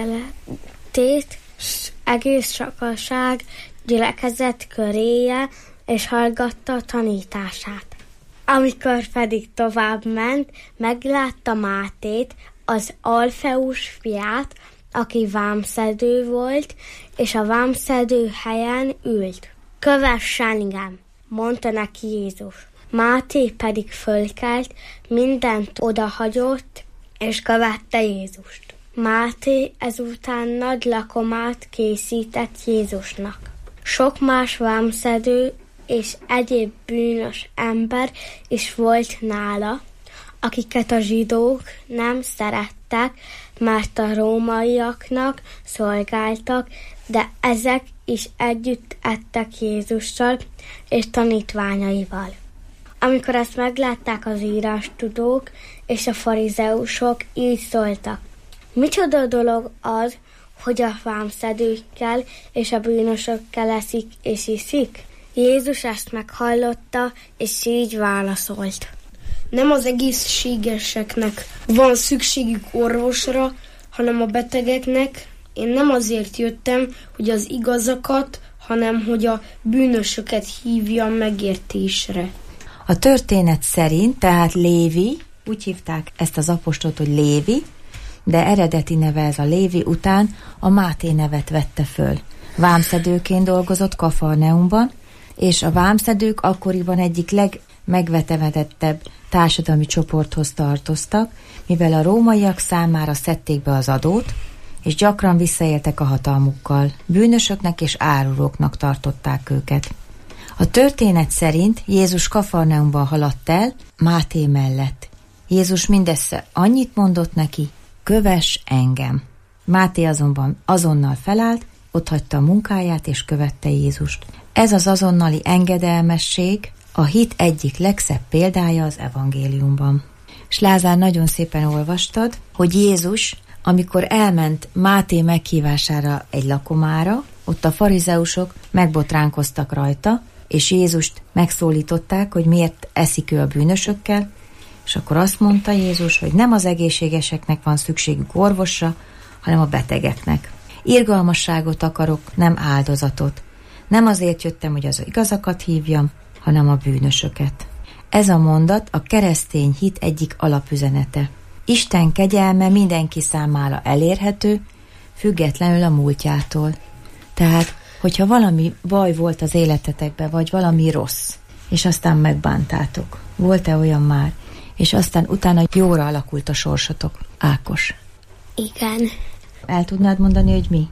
[SPEAKER 11] közeletét, s egész sokaság gyülekezett köréje, és hallgatta a tanítását. Amikor pedig tovább ment, meglátta Mátét, az Alfeus fiát, aki vámszedő volt, és a vámszedő helyen ült. Kövess engem, mondta neki Jézus. Máté pedig fölkelt, mindent odahagyott, és követte Jézust. Máté ezután nagy lakomát készített Jézusnak. Sok más vámszedő és egyéb bűnös ember is volt nála, akiket a zsidók nem szerettek, mert a rómaiaknak szolgáltak, de ezek is együtt ettek Jézussal és tanítványaival. Amikor ezt meglátták az írástudók és a farizeusok, így szóltak. Micsoda dolog az, hogy a vámszedőkkel és a bűnösökkel eszik és iszik? Jézus ezt meghallotta, és így válaszolt.
[SPEAKER 12] Nem az egészségeseknek van szükségük orvosra, hanem a betegeknek. Én nem azért jöttem, hogy az igazakat, hanem hogy a bűnösöket hívjam megértésre.
[SPEAKER 10] A történet szerint, tehát Lévi, úgy hívták ezt az apostolt, hogy Lévi, de eredeti neve ez a Lévi után a Máté nevet vette föl. Vámszedőként dolgozott Kafarneumban, és a vámszedők akkoriban egyik legmegvetemedettebb társadalmi csoporthoz tartoztak, mivel a rómaiak számára szedték be az adót, és gyakran visszaéltek a hatalmukkal. Bűnösöknek és árulóknak tartották őket. A történet szerint Jézus Kafarneumban haladt el Máté mellett. Jézus mindössze annyit mondott neki, kövess engem. Máté azonban azonnal felállt, otthagyta a munkáját és követte Jézust. Ez az azonnali engedelmesség a hit egyik legszebb példája az evangéliumban. És Lázár, nagyon szépen olvastad, hogy Jézus, amikor elment Máté meghívására egy lakomára, ott a farizeusok megbotránkoztak rajta, és Jézust megszólították, hogy miért eszik ő a bűnösökkel, és akkor azt mondta Jézus, hogy nem az egészségeseknek van szükségük orvosra, hanem a betegeknek. Irgalmasságot akarok, nem áldozatot. Nem azért jöttem, hogy az igazakat hívjam, hanem a bűnösöket. Ez a mondat a keresztény hit egyik alapüzenete. Isten kegyelme mindenki számára elérhető, függetlenül a múltjától. Tehát, hogyha valami baj volt az életetekben, vagy valami rossz, és aztán megbántátok, volt-e olyan már, és aztán utána jóra alakult a sorsotok? Ákos.
[SPEAKER 11] Igen.
[SPEAKER 10] El tudnád mondani, hogy mi?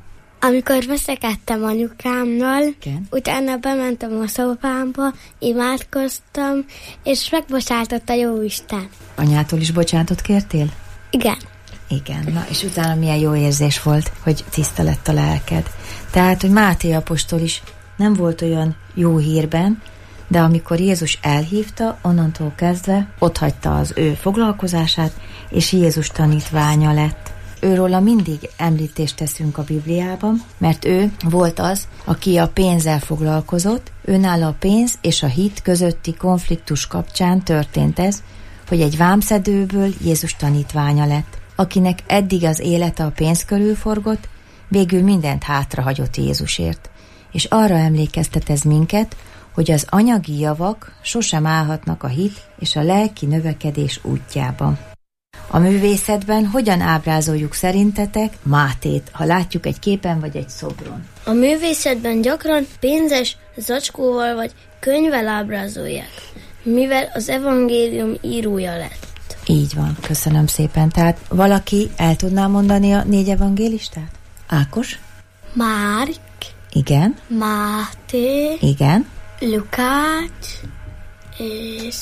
[SPEAKER 11] Amikor veszekedtem anyukámmal, utána bementem a szobámba, imádkoztam, és megbocsátott a Jóisten.
[SPEAKER 10] Anyától is bocsánatot kértél?
[SPEAKER 11] Igen.
[SPEAKER 10] Igen, na és utána milyen jó érzés volt, hogy tiszta lett a lelked. Tehát, hogy Máté apostol is nem volt olyan jó hírben, de amikor Jézus elhívta, onnantól kezdve otthagyta az ő foglalkozását, és Jézus tanítványa lett. Őróla mindig említést teszünk a Bibliában, mert ő volt az, aki a pénzzel foglalkozott, őnála a pénz és a hit közötti konfliktus kapcsán történt ez, hogy egy vámszedőből Jézus tanítványa lett, akinek eddig az élete a pénz körül forgott, végül mindent hátrahagyott Jézusért. És arra emlékeztet ez minket, hogy az anyagi javak sosem állhatnak a hit és a lelki növekedés útjában. A művészetben hogyan ábrázoljuk szerintetek Mátét, ha látjuk egy képen vagy egy szobron?
[SPEAKER 11] A művészetben gyakran pénzes zacskóval vagy könyvvel ábrázolják, mivel az evangélium írója lett.
[SPEAKER 10] Így van, köszönöm szépen. Tehát valaki el tudná mondani a 4 evangélistát? Ákos?
[SPEAKER 11] Márk.
[SPEAKER 10] Igen.
[SPEAKER 11] Máté.
[SPEAKER 10] Igen.
[SPEAKER 11] Lukács és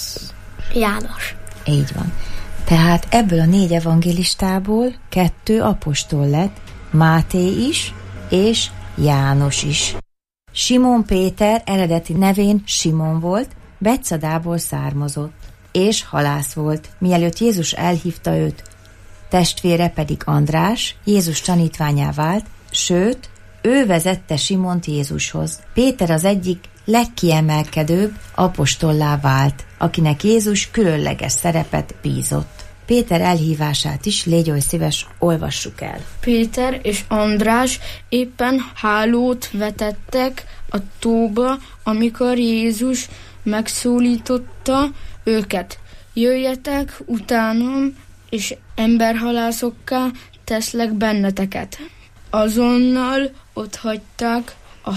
[SPEAKER 11] János.
[SPEAKER 10] Így van. Tehát ebből a 4 evangélistából 2 apostol lett, Máté is és János is. Simon Péter eredeti nevén Simon volt, Betszadából származott, és halász volt, mielőtt Jézus elhívta őt. Testvére pedig András, Jézus tanítványá vált, sőt, ő vezette Simont Jézushoz. Péter az egyik legkiemelkedőbb apostollá vált, akinek Jézus különleges szerepet bízott. Péter elhívását is, légy oly szíves, olvassuk el.
[SPEAKER 12] Péter és András éppen hálót vetettek a tóba, amikor Jézus megszólította őket. Jöjjetek utánam, és emberhalászokká teszlek benneteket. Azonnal otthagyták a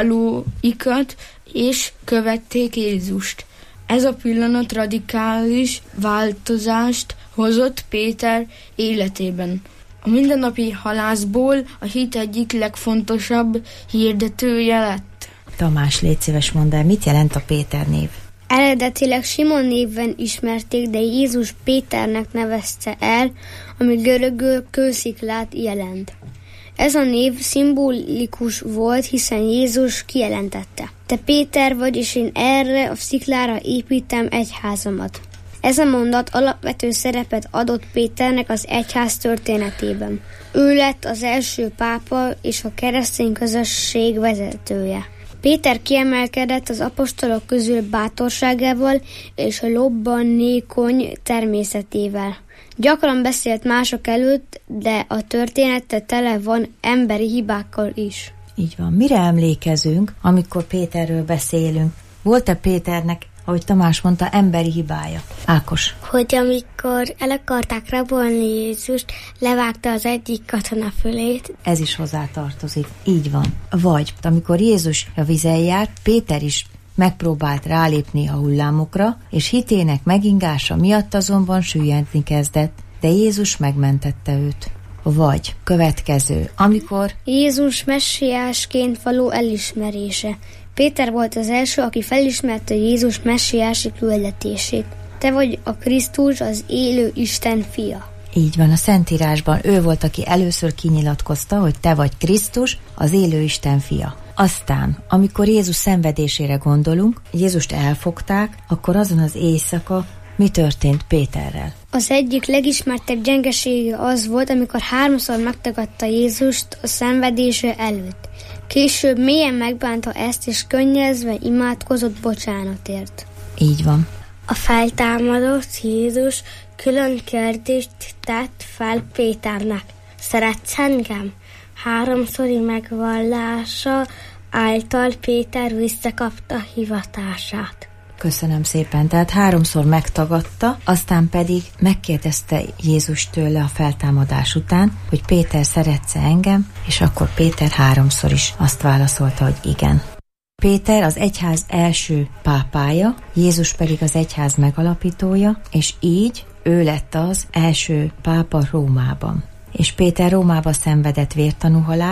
[SPEAKER 12] hálóikat, és követték Jézust. Ez a pillanat radikális változást hozott Péter életében. A mindennapi halászból a hit egyik legfontosabb hirdetője lett.
[SPEAKER 10] Tamás, légy szíves, mondd el, mit jelent a Péter név?
[SPEAKER 11] Eredetileg Simon néven ismerték, de Jézus Péternek nevezte el, ami görögül kősziklát jelent. Ez a név szimbolikus volt, hiszen Jézus kijelentette: te Péter vagy, és én erre a sziklára építem egyházamat. Ez a mondat alapvető szerepet adott Péternek az egyház történetében. Ő lett az első pápa és a keresztény közösség vezetője. Péter kiemelkedett az apostolok közül bátorságával és a lobbanékony természetével. Gyakran beszélt mások előtt, de a története tele van emberi hibákkal is.
[SPEAKER 10] Így van. Mire emlékezünk, amikor Péterről beszélünk? Volt-e Péternek, ahogy Tamás mondta, emberi hibája? Ákos.
[SPEAKER 11] Hogy amikor el akarták rabolni Jézust, levágta az egyik katona fülét.
[SPEAKER 10] Ez is hozzá tartozik. Így van. Vagy amikor Jézus a vízen járt, Péter is megpróbált rálépni a hullámokra, és hitének megingása miatt azonban süllyedni kezdett, de Jézus megmentette őt. Vagy következő, amikor
[SPEAKER 11] Jézus messiásként való elismerése. Péter volt az első, aki felismerte Jézus messiási küldetését. Te vagy a Krisztus, az élő Isten fia.
[SPEAKER 10] Így van, a Szentírásban ő volt, aki először kinyilatkozta, hogy te vagy Krisztus, az élő Isten fia. Aztán, amikor Jézus szenvedésére gondolunk, Jézust elfogták, akkor azon az éjszaka mi történt Péterrel?
[SPEAKER 11] Az egyik legismertebb gyengesége az volt, amikor 3-szor megtagadta Jézust a szenvedése előtt. Később mélyen megbánta ezt, és könnyezve imádkozott bocsánatért.
[SPEAKER 10] Így van.
[SPEAKER 11] A feltámadott Jézus külön kérdést tett fel Péternek. Szeretsz engem? 3-szori megvallása által Péter visszakapta hivatását.
[SPEAKER 10] Köszönöm szépen. Tehát 3-szor megtagadta, aztán pedig megkérdezte Jézus tőle a feltámadás után, hogy Péter, szeretsz engem? És akkor Péter 3-szor is azt válaszolta, hogy igen. Péter az egyház első pápája, Jézus pedig az egyház megalapítója, és így ő lett az első pápa Rómában. És Péter Rómába szenvedett vértanú halált,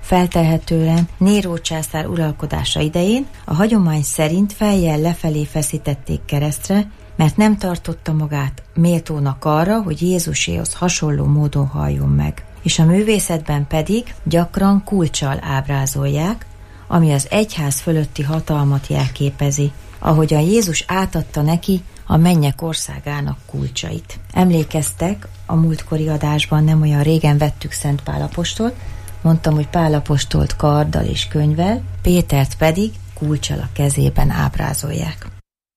[SPEAKER 10] Feltehetően Néró császár uralkodása idején a hagyomány szerint fejjel lefelé feszítették keresztre, mert nem tartotta magát méltónak arra, hogy Jézuséhoz hasonló módon halljon meg. És a művészetben pedig gyakran kulccsal ábrázolják, ami az egyház fölötti hatalmat jelképezi, ahogyan Jézus átadta neki a mennyek országának kulcsait. Emlékeztek, a múltkori adásban nem olyan régen vettük Szent Pál apostolt, mondtam, hogy Pál apostolt karddal és könyvvel, Pétert pedig kulccsal a kezében ábrázolják.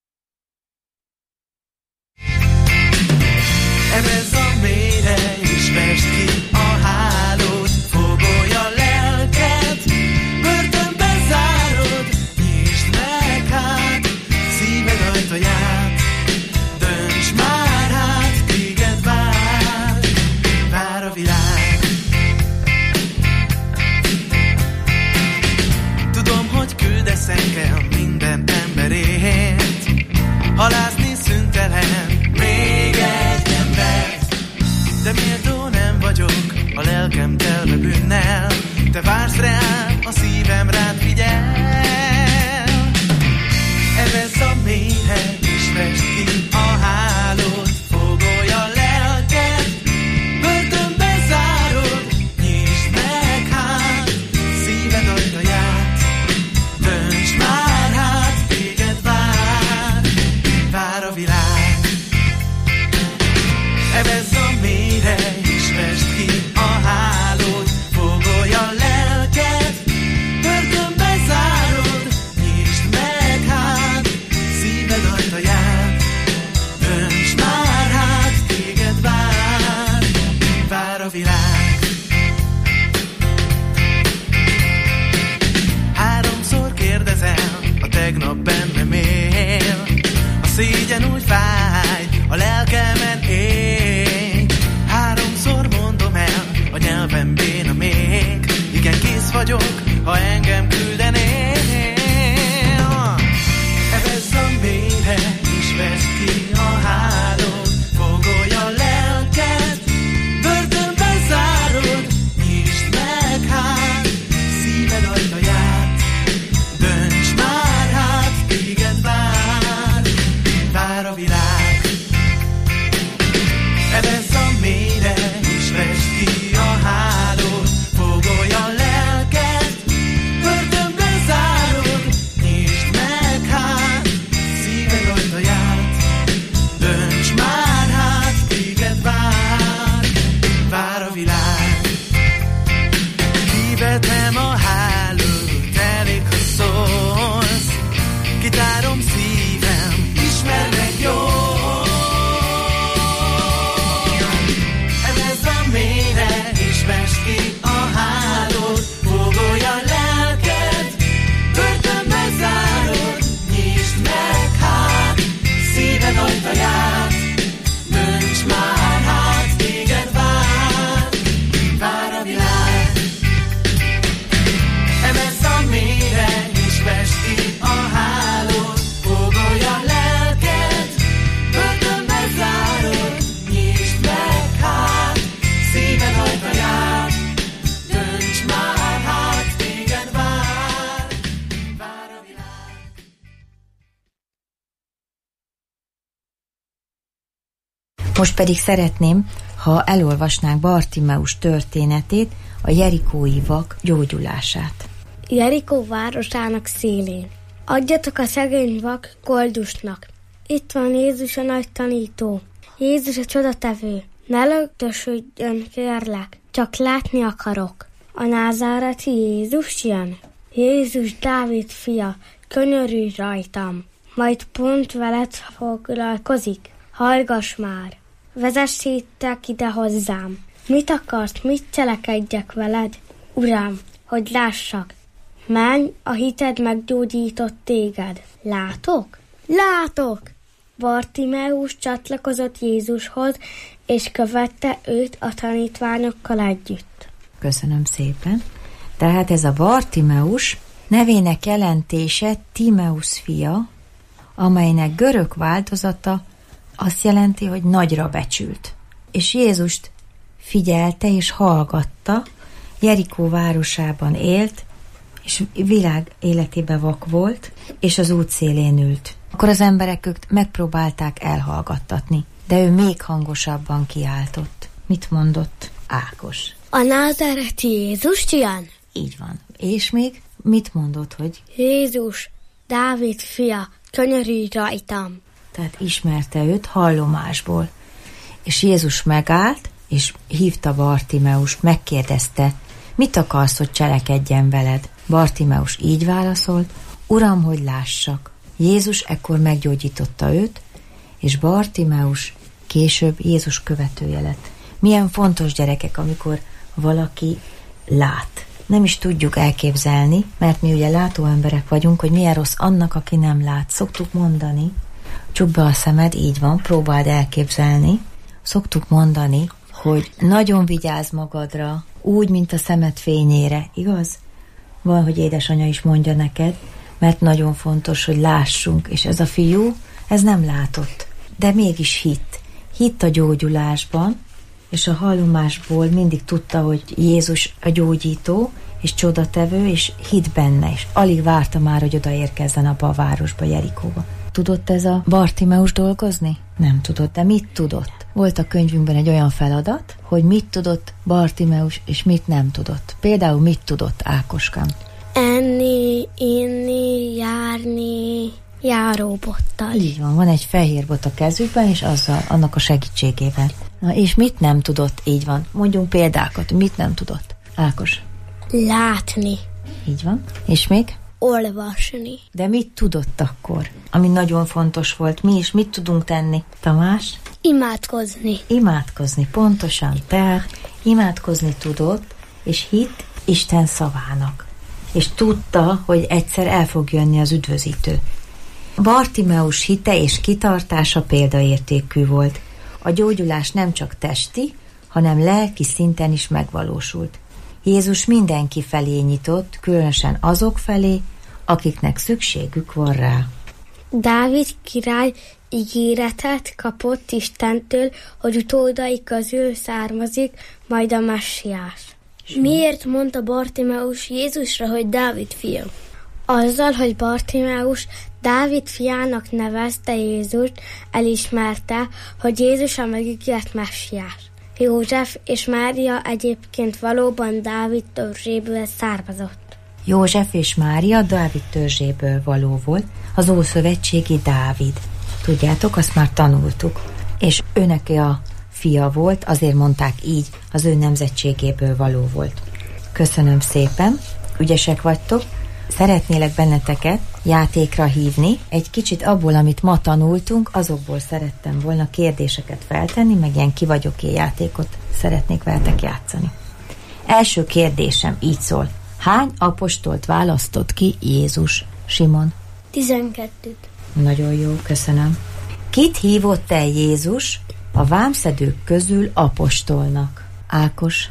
[SPEAKER 13] Evezz a mélyre és vesd ki a hálót, fogolj a lelket, börtönbe zárod, nyisd meg hát szíved ajtaját, dönts már hát, téged vár a világ. Tudom, hogy küldesz engem minden emberért, halászni szüntelen még egy embert, de méltó nem vagyok, a lelkem telve bűnnel, te vársz rám, a szívem rád figyel. Evezz a mélyre és vesd ki a hálót, fogolj a lelket, börtönbe zárod, nyisd meg hát szíved ajtaját, dönts már hát, téged vár a világ. Evezz a mélyre és vesd ki a hálót, fogolj a lelket, börtönbe zárod, nyisd meg hát szíved ajtaját, dönts már hát, téged vár a világ. Háromszor kérdezel, a tegnap bennem él, a szégyen úgy fáj, a lelkemen éj. Háromszor mondom el, a nyelvem béna még, igen, kész vagyok, ha engem küldenél. Evezz a mélyre és vesd ki a hálót, fogolj a lelket, börtönbe zárod, nyisd meg hát szíved ajtaját, dönts már hát, téged vár a világ. Evezz a mélyre és vesd ki a hálót, fogolj a lelket, börtönbe zárod, nyisd meg hát szíved ajtaját, dönts már hát, téged vár a világ. Kivetem a hálót, elég ha szólsz, kitárom szívem, ismerd meg jól. Evezz a mélyre és vesd ki a hálót, fogolj a lelket, börtönbe zárod, nyisd meg hát szíved ajtaját, dönts már hát, téged vár a világ. Evezz a mélyre és vesd ki a hálót, fogolj a lelket, börtönbe zárod, nyisd meg hát szíved ajtaját, dönts már hát, téged vár a világ.
[SPEAKER 10] Most pedig szeretném, ha elolvasnánk Bartimeus történetét, a jerikói vak gyógyulását.
[SPEAKER 11] Jerikó városának szélén. Adjatok a szegény vak koldusnak. Itt van Jézus a nagy tanító. Jézus a csodatevő. Ne lögdösödjön, kérlek, csak látni akarok. A názáreti Jézus jön. Jézus Dávid fia, könyörülj rajtam. Majd pont veled foglalkozik. Hallgass már. Vezessétek ide hozzám. Mit akart, mit cselekedjek veled? Uram, hogy lássak. Menj, a hited meggyógyított téged. Látok? Látok! Bartimeus csatlakozott Jézushoz, és követte őt a tanítványokkal együtt.
[SPEAKER 10] Köszönöm szépen. Tehát ez a Bartimeus nevének jelentése Timeus fia, amelynek görög változata azt jelenti, hogy nagyra becsült. És Jézust figyelte és hallgatta, Jerikó városában élt, és világ életében vak volt, és az út szélén ült. Akkor az emberek őt megpróbálták elhallgattatni, de ő még hangosabban kiáltott. Mit mondott? Ákos.
[SPEAKER 11] A názáreti Jézus jön?
[SPEAKER 10] Így van. És még mit mondott, hogy?
[SPEAKER 11] Jézus, Dávid fia, könyörülj rajtam.
[SPEAKER 10] Tehát ismerte őt hallomásból. És Jézus megállt, és hívta Bartimeust, megkérdezte, mit akarsz, hogy cselekedjen veled? Bartimeus így válaszolt, Uram, hogy lássak. Jézus ekkor meggyógyította őt, és Bartimeus később Jézus követője lett. Milyen fontos, gyerekek, amikor valaki lát. Nem is tudjuk elképzelni, mert mi ugye látó emberek vagyunk, hogy milyen rossz annak, aki nem lát. Szoktuk mondani, csukd be a szemed, így van, próbáld elképzelni. Szoktuk mondani, hogy nagyon vigyázz magadra, úgy, mint a szemed fényére, igaz? Van, hogy édesanyja is mondja neked, mert nagyon fontos, hogy lássunk, és ez a fiú, ez nem látott, de mégis hitt. Hitt a gyógyulásban, és a hallomásból mindig tudta, hogy Jézus a gyógyító, és csodatevő, és hitt benne, és alig várta már, hogy odaérkezzen abba a városba, Jerikóba. Tudott ez a Bartimeus dolgozni? Nem tudott, de mit tudott? Volt a könyvünkben egy olyan feladat, hogy mit tudott Bartimeus, és mit nem tudott. Például mit tudott, Ákoskám?
[SPEAKER 11] Enni, inni, járni, járóbottal.
[SPEAKER 10] Így van egy fehér bot a kezükben, és azzal, annak a segítségével. Na, és mit nem tudott? Így van. Mondjunk példákat, mit nem tudott. Ákos?
[SPEAKER 11] Látni.
[SPEAKER 10] Így van. És még?
[SPEAKER 11] Olvasni.
[SPEAKER 10] De mit tudott akkor? Ami nagyon fontos volt. Mi is mit tudunk tenni? Tamás?
[SPEAKER 11] Imádkozni.
[SPEAKER 10] Imádkozni, pontosan. Tehát imádkozni tudott, és hitt Isten szavának. És tudta, hogy egyszer el fog jönni az üdvözítő. Bartimeus hite és kitartása példaértékű volt. A gyógyulás nem csak testi, hanem lelki szinten is megvalósult. Jézus mindenki felé nyitott, különösen azok felé, akiknek szükségük van rá.
[SPEAKER 11] Dávid király ígéretet kapott Istentől, hogy utódai közül származik majd a Messiás. Miért mondta Bartimeus Jézusra, hogy Dávid fia? Azzal, hogy Bartimeus Dávid fiának nevezte Jézust, elismerte, hogy Jézus a megígért Messiás. József és Mária egyébként valóban Dávid törzséből származott.
[SPEAKER 10] József és Mária Dávid törzséből való volt, az ószövetségi Dávid. Tudjátok, azt már tanultuk. És ő neki a fia volt, azért mondták így, az ő nemzetségéből való volt. Köszönöm szépen, ügyesek vagytok. Szeretnélek benneteket játékra hívni. Egy kicsit abból, amit ma tanultunk, azokból szerettem volna kérdéseket feltenni, meg ilyen ki vagyok-e játékot szeretnék veletek játszani. Első kérdésem így szól. Hány apostolt választott ki Jézus? Simon?
[SPEAKER 11] 12.
[SPEAKER 10] Nagyon jó, köszönöm. Kit hívott el Jézus a vámszedők közül apostolnak? Ákos?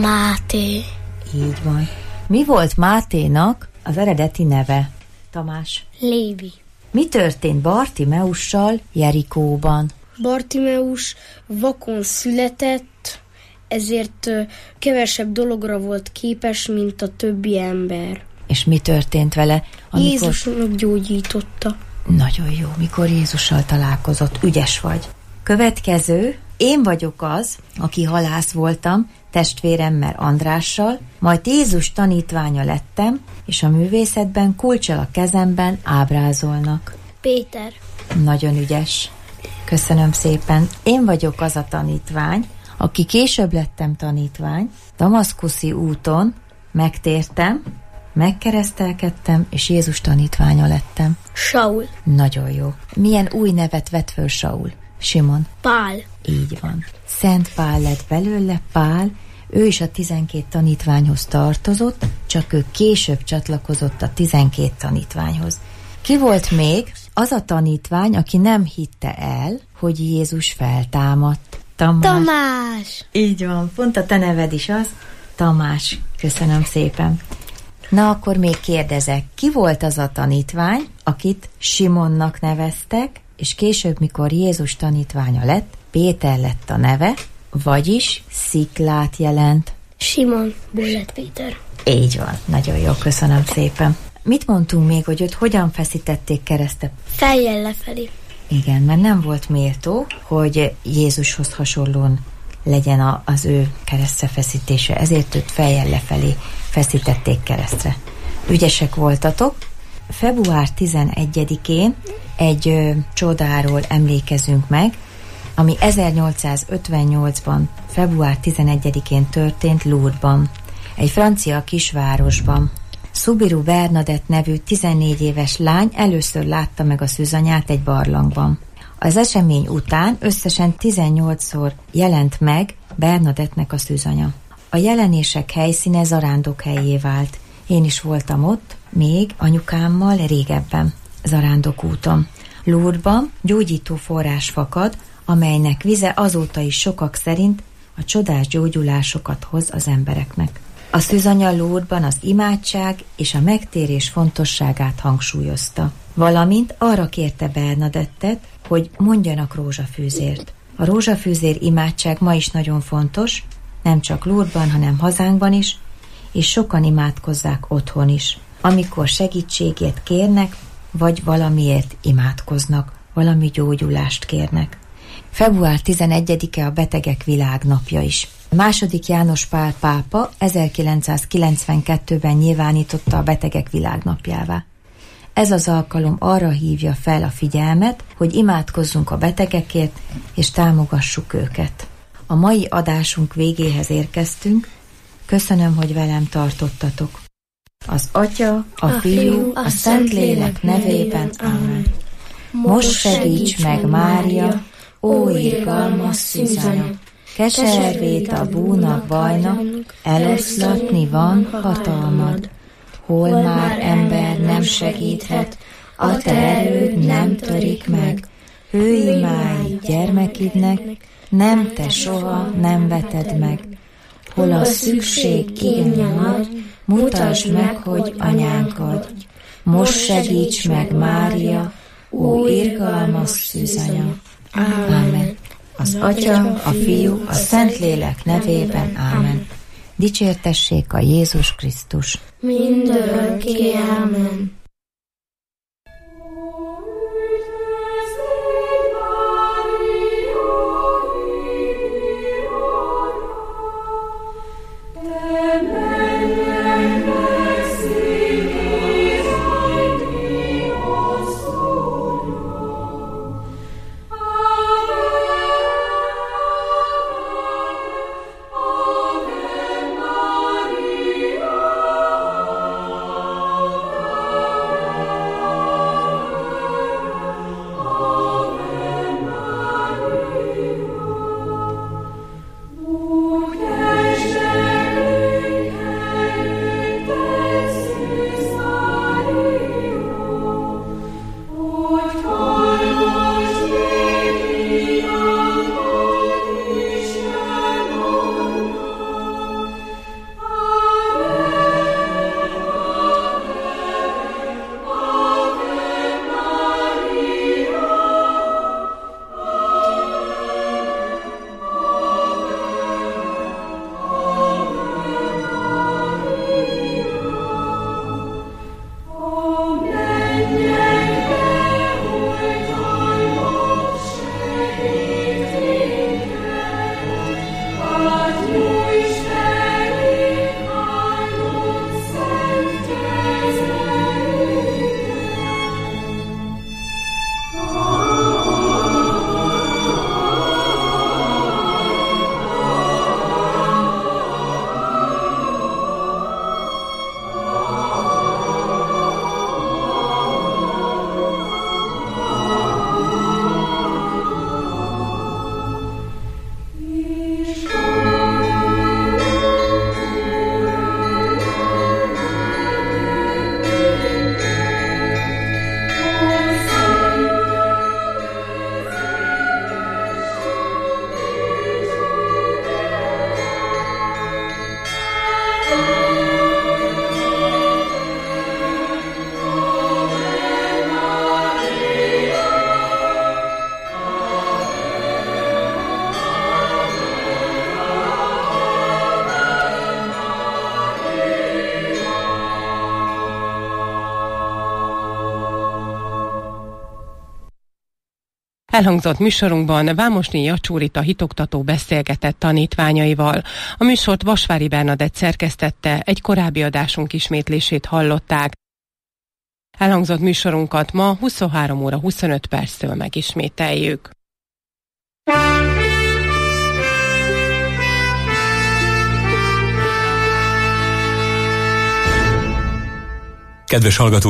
[SPEAKER 11] Máté.
[SPEAKER 10] Így van. Mi volt Máténak az eredeti neve? Tamás?
[SPEAKER 11] Lévi.
[SPEAKER 10] Mi történt Bartimeussal Jerikóban?
[SPEAKER 12] Bartimeus vakon született, ezért kevesebb dologra volt képes, mint a többi ember.
[SPEAKER 10] És mi történt vele?
[SPEAKER 12] Jézus meggyógyította.
[SPEAKER 10] Nagyon jó, mikor Jézussal találkozott, ügyes vagy. Következő, én vagyok az, aki halász voltam, testvéremmel Andrással, majd Jézus tanítványa lettem, és a művészetben kulccsal a kezemben ábrázolnak.
[SPEAKER 11] Péter.
[SPEAKER 10] Nagyon ügyes. Köszönöm szépen. Én vagyok az a tanítvány, aki később lettem tanítvány, damaszkuszi úton megtértem, megkeresztelkedtem, és Jézus tanítványa lettem.
[SPEAKER 11] Saul.
[SPEAKER 10] Nagyon jó. Milyen új nevet vett föl Saul? Simon?
[SPEAKER 11] Pál.
[SPEAKER 10] Így van. Szent Pál lett belőle, Pál, ő is a 12 tanítványhoz tartozott, csak ő később csatlakozott a 12 tanítványhoz. Ki volt még az a tanítvány, aki nem hitte el, hogy Jézus feltámadt?
[SPEAKER 11] Tamás.
[SPEAKER 10] Így van, pont a te neved is az. Tamás, köszönöm szépen. Na, akkor még kérdezek, ki volt az a tanítvány, akit Simonnak neveztek, és később, mikor Jézus tanítványa lett, Péter lett a neve, vagyis sziklát jelent.
[SPEAKER 11] Simon Bullet Péter.
[SPEAKER 10] Így van, nagyon jó, köszönöm szépen. Mit mondtunk még, hogy őt hogyan feszítették keresztre?
[SPEAKER 11] Fejjel lefelé.
[SPEAKER 10] Igen, mert nem volt méltó, hogy Jézushoz hasonlóan legyen az ő keresztre feszítése, ezért őt fejjel lefelé feszítették keresztre. Ügyesek voltatok. Február 11-én egy csodáról emlékezünk meg, ami 1858-ban, február 11-én történt Lourdesban, egy francia kisvárosban. Soubirous Bernadette nevű 14 éves lány először látta meg a szűzanyát egy barlangban. Az esemény után összesen 18-szor jelent meg Bernadette-nek a szűzanya. A jelenések helyszíne zarándokhelyé vált. Én is voltam ott, még anyukámmal régebben, Zarándokúton. Lourdesban gyógyító forrás fakad, amelynek vize azóta is sokak szerint a csodás gyógyulásokat hoz az embereknek. A szűzanya Lourdesban az imádság és a megtérés fontosságát hangsúlyozta, valamint arra kérte Bernadettet, hogy mondjanak rózsafűzért. A rózsafűzér imádság ma is nagyon fontos, nem csak Lourdesban, hanem hazánkban is, és sokan imádkozzák otthon is, amikor segítségét kérnek, vagy valamiért imádkoznak, valami gyógyulást kérnek. Február 11-e a Betegek Világnapja is. II. János Pál pápa 1992-ben nyilvánította a Betegek Világnapjává. Ez az alkalom arra hívja fel a figyelmet, hogy imádkozzunk a betegekért, és támogassuk őket. A mai adásunk végéhez érkeztünk. Köszönöm, hogy velem tartottatok. Az Atya, a Fiú, a Szentlélek nevében. Amen. Most segíts meg, Mária, ó irgalmas szűzanya, keservét a búnak bajnak, eloszlatni van hatalmad. Hol már ember nem segíthet, a te erőd nem törik meg. Hőimáid gyermekidnek, nem te soha nem veted meg. Hol a szükség igénye nagy, mutasd meg, hogy anyánk adj. Most segíts meg, Mária, ó irgalmas szűzanya. Ámen. Az Atya, a Fiú, a Szentlélek nevében. Ámen. Dicsértessék a Jézus Krisztus.
[SPEAKER 11] Mindörökké. Ámen.
[SPEAKER 8] Elhangzott műsorunkban Vámosné Jacsúrita hitoktató beszélgetett tanítványaival. A műsort Vasvári Bernadett szerkesztette, egy korábbi adásunk ismétlését hallották. Elhangzott műsorunkat ma 23 óra 25 perctől megismételjük.
[SPEAKER 1] Kedves hallgató!